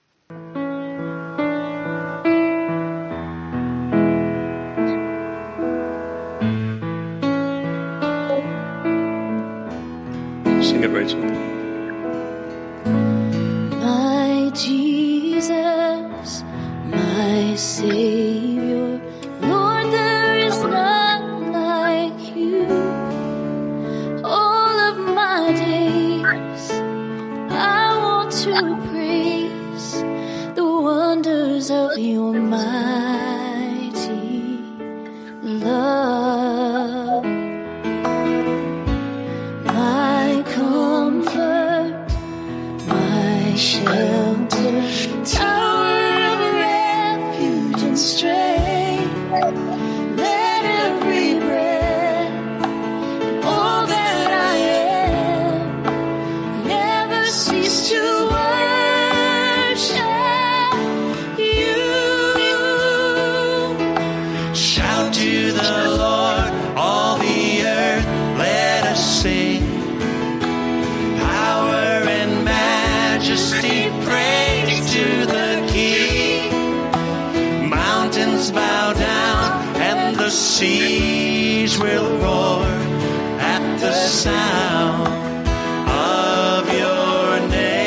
Sing it, Rachel. My Jesus, my Savior, Lord, there is none like you. All of my days, I want to praise the wonders of your mighty love. My comfort, my shelter, tower of refuge and strength. Let every breath, all that I am, never cease to worship you. Shout to the Lord, all the earth, let us sing. Power and majesty, praise to the King. Mountains bow down and the seas will roar at the sound of your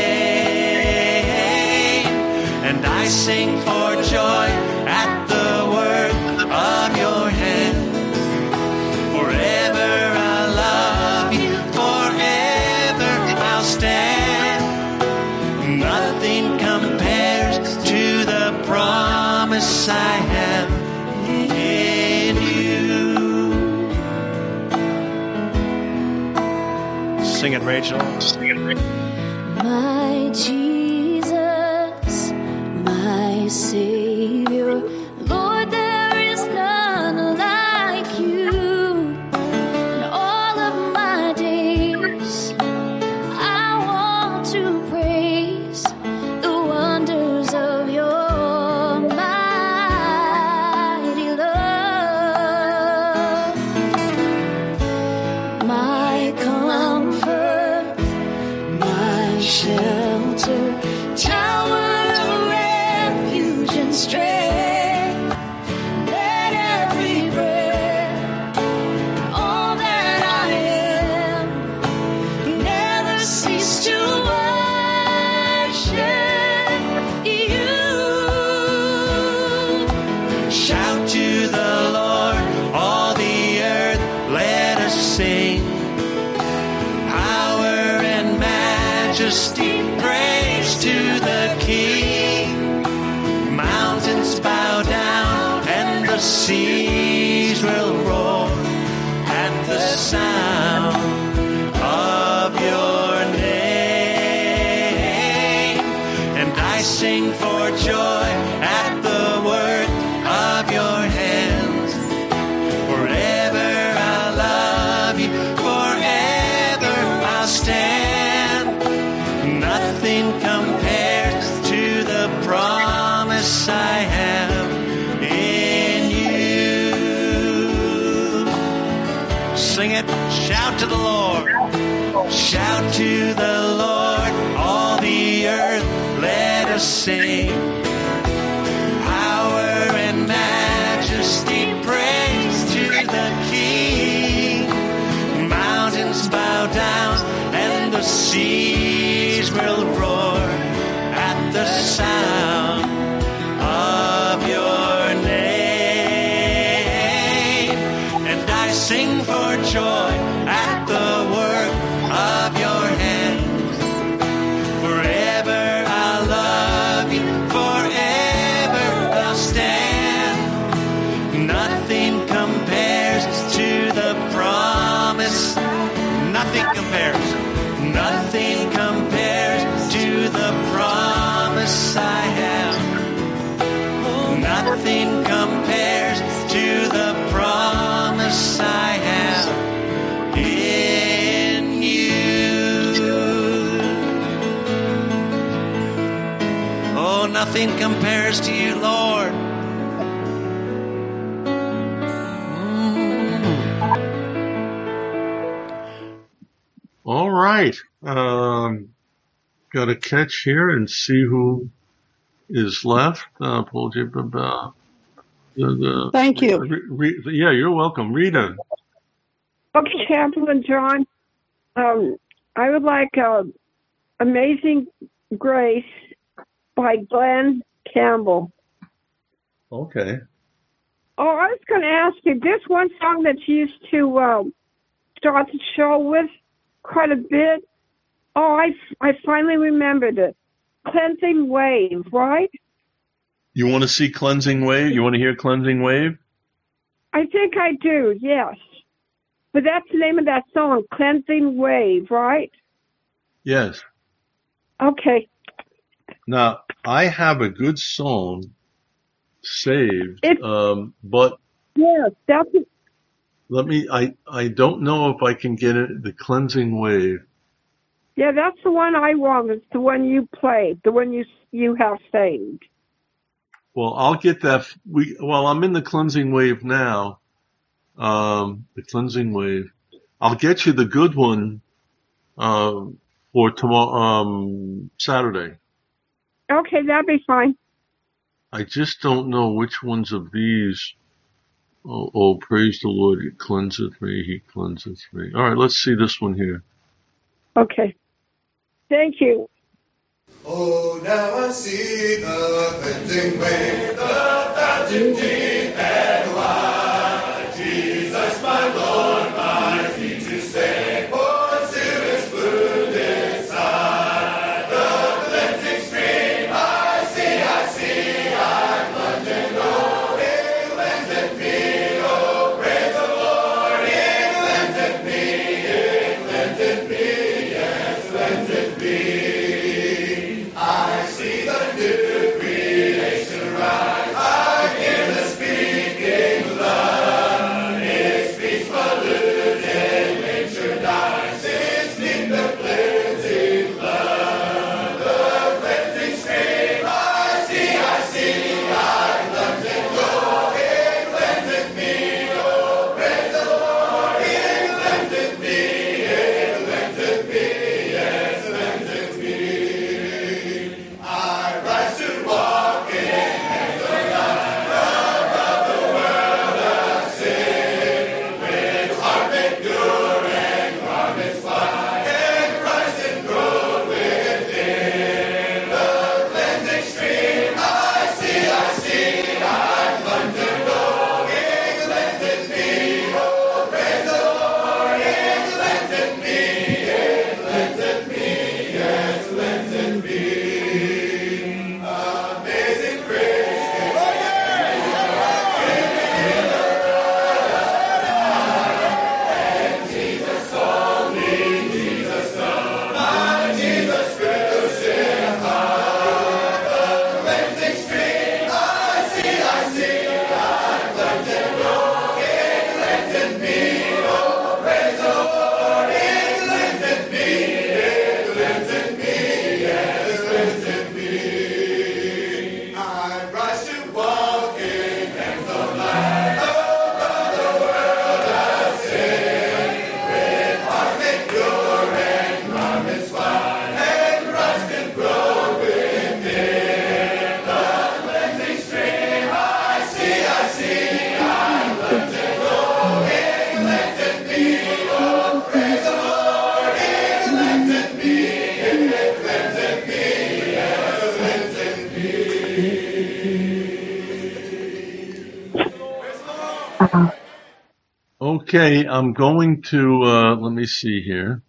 name. And I sing for joy at the work of your hand. Forever I'll love you, forever I'll stand. Nothing compares to the promise I have in you. Sing it, Rachel. Sing it, Rachel. My Jesus, my Savior, Lord, there is none like you. In all of my days, I want to praise the wonders of your mighty love. My comfort, my shelter, tower of refuge and strength. Let every breath, all that I am, never cease to worship you. Shout to the Lord, all the earth, let us sing. Power and majesty, praise to the King. Mountains bow down and the seas will roar at the sound of your name. And I sing for joy at the work of your hands. Forever I'll love you, forever I'll stand. Nothing compares to the promise I have in you. Sing it, shout to the Lord. Shout to the Lord, all the earth, let us sing. Power and majesty, praise to the King. Mountains bow down and the seas will roar at the sound of your name. And I sing for joy at the work of your hands. Forever I'll love promise I have. Nothing compares to the promise I have in you. Oh, nothing compares to you, Lord. All right. Um, got to catch here and see who is left. Uh, Paul J. Uh, the, the, Thank you. Re, re, yeah, you're welcome. Rita. Okay, Chaplain John. Um, I would like uh, Amazing Grace by Glenn Campbell. Okay. Oh, I was going to ask you, this one song that you used to uh, start the show with quite a bit. Oh, I, I finally remembered it. Cleansing Wave, right? You want to see Cleansing Wave? You want to hear Cleansing Wave? I think I do, yes. But that's the name of that song, Cleansing Wave, right? Yes. Okay. Now, I have a good song saved, It, um, but yes, that's it. let me, I, I don't know if I can get it, the Cleansing Wave. Yeah, that's the one I want. It's the one you played, the one you you have saved. Well, I'll get that. We well, I'm in the Cleansing Wave now. Um, the Cleansing Wave. I'll get you the good one uh, for tomorrow, um, Saturday. Okay, that'd be fine. I just don't know which ones of these. Oh, oh, praise the Lord! He cleanseth me. He cleanseth me. All right, let's see this one here. Okay. Thank you. Oh, now I see the cleansing way, the fountain deep and wide. Jesus, my Lord, my feet to stay, for serious wounded side. The cleansing stream, I see, I see, I plunge and go. It cleanseth me, oh, praise the Lord. It cleanseth me, it cleanseth me, yes, cleanseth me. I see the new creation rise. I hear the speaking blood. It speaks polluted nature dies. It's in the cleansing blood. The cleansing stream. I see, I see. I plunge and go. It cleanseth me. Oh, praise the Lord. It cleanseth me. It cleanseth me. Yes, cleanseth me. I rise to walk in hands of light above the world of sin, with heart made pure and garments white, and Christ enthroned within. The cleansing stream, I see, I see, I plunge and go. It cleanseth me, oh, praise the Lord. It cleanseth me, it cleanseth me, yes, cleanseth me. Amazing grace, oh yeah, and Jesus only, Jesus alone, my Jesus crucified. The cleansing stream, I see, I see, I plunge and go. It cleanseth me, oh, praise the Lord. It cleanseth me, it cleanseth me, yes, cleanseth me. I rise to walk in hands of light above the world of sin, with heart made pure and garments white, and Christ enthroned within. The cleansing stream, I see, I see, I plunge and go. It cleanseth me, oh, praise the Lord. It cleanseth me, it cleanseth me, yes, cleanseth me. Okay, I'm going to, uh, let me see here.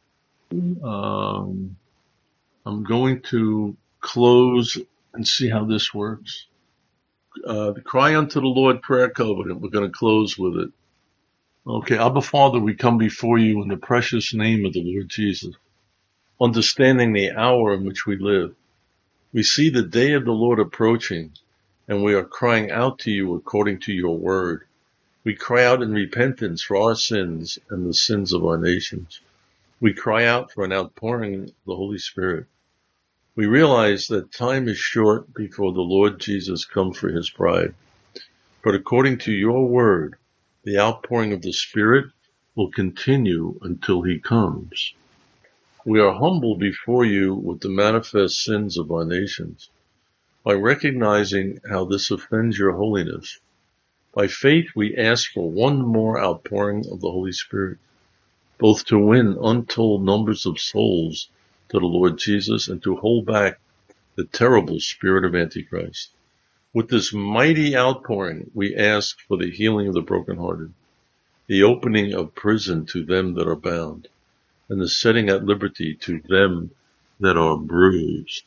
Um, I'm going to close and see how this works. Uh, the Cry Unto the Lord Prayer Covenant. We're going to close with it. Okay, Abba Father, we come before you in the precious name of the Lord Jesus, understanding the hour in which we live. We see the day of the Lord approaching, and we are crying out to you according to your word. We cry out in repentance for our sins and the sins of our nations. We cry out for an outpouring of the Holy Spirit. We realize that time is short before the Lord Jesus comes for his bride. But according to your word, the outpouring of the Spirit will continue until he comes. We are humble before you with the manifest sins of our nations, by recognizing how this offends your holiness. By faith, we ask for one more outpouring of the Holy Spirit, both to win untold numbers of souls to the Lord Jesus and to hold back the terrible spirit of Antichrist. With this mighty outpouring, we ask for the healing of the brokenhearted, the opening of prison to them that are bound, and the setting at liberty to them that are bruised.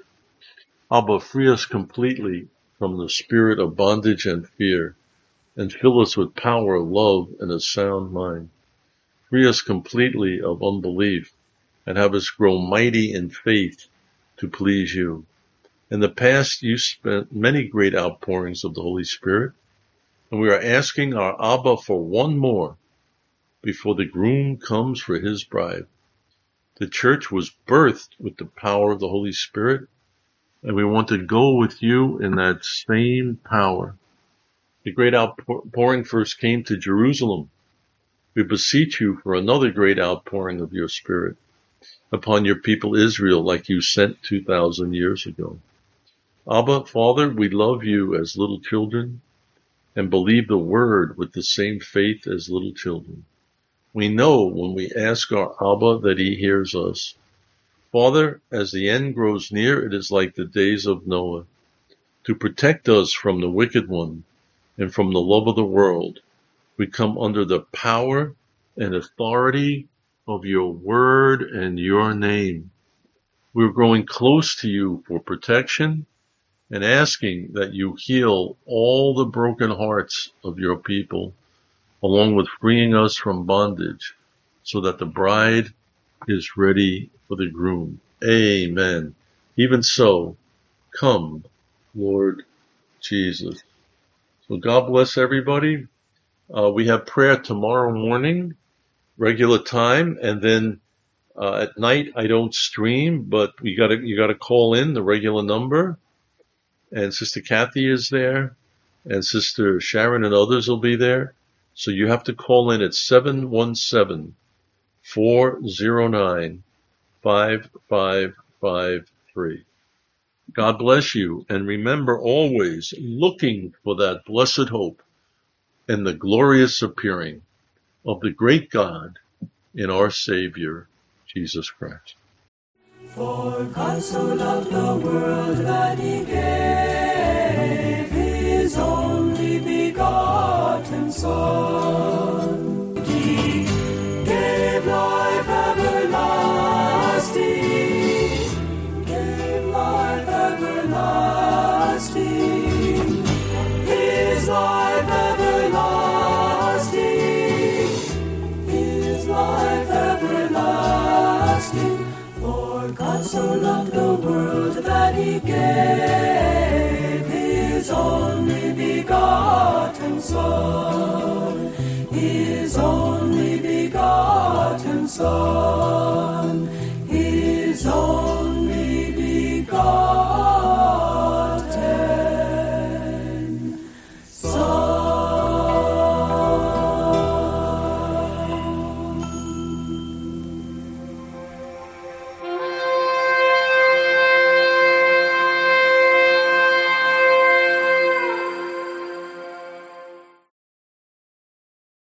Abba, free us completely from the spirit of bondage and fear, and fill us with power, love, and a sound mind. Free us completely of unbelief, and have us grow mighty in faith to please you. In the past, you spent many great outpourings of the Holy Spirit, and we are asking our Abba for one more before the groom comes for his bride. The church was birthed with the power of the Holy Spirit, and we want to go with you in that same power. The great outpouring first came to Jerusalem. We beseech you for another great outpouring of your Spirit upon your people Israel, like you sent two thousand years ago. Abba, Father, we love you as little children and believe the word with the same faith as little children. We know when we ask our Abba that he hears us. Father, as the end grows near, it is like the days of Noah. To protect us from the wicked one and from the love of the world, we come under the power and authority of your word and your name. We're growing close to you for protection and asking that you heal all the broken hearts of your people, along with freeing us from bondage, so that the bride is ready for the groom. Amen. Even so, come, Lord Jesus. So God bless everybody. Uh, we have prayer tomorrow morning, regular time, and then uh, at night I don't stream, but you gotta you gotta call in the regular number. And Sister Kathy is there, and Sister Sharon and others will be there. So you have to call in at seven one seven, four zero nine, five five five three. God bless you, and remember always looking for that blessed hope and the glorious appearing of the great God in our Savior, Jesus Christ. For God so loved the world that he gave his only begotten Son. He gave life everlasting, gave life everlasting, his life everlasting, his life everlasting. For God so loved the world that he gave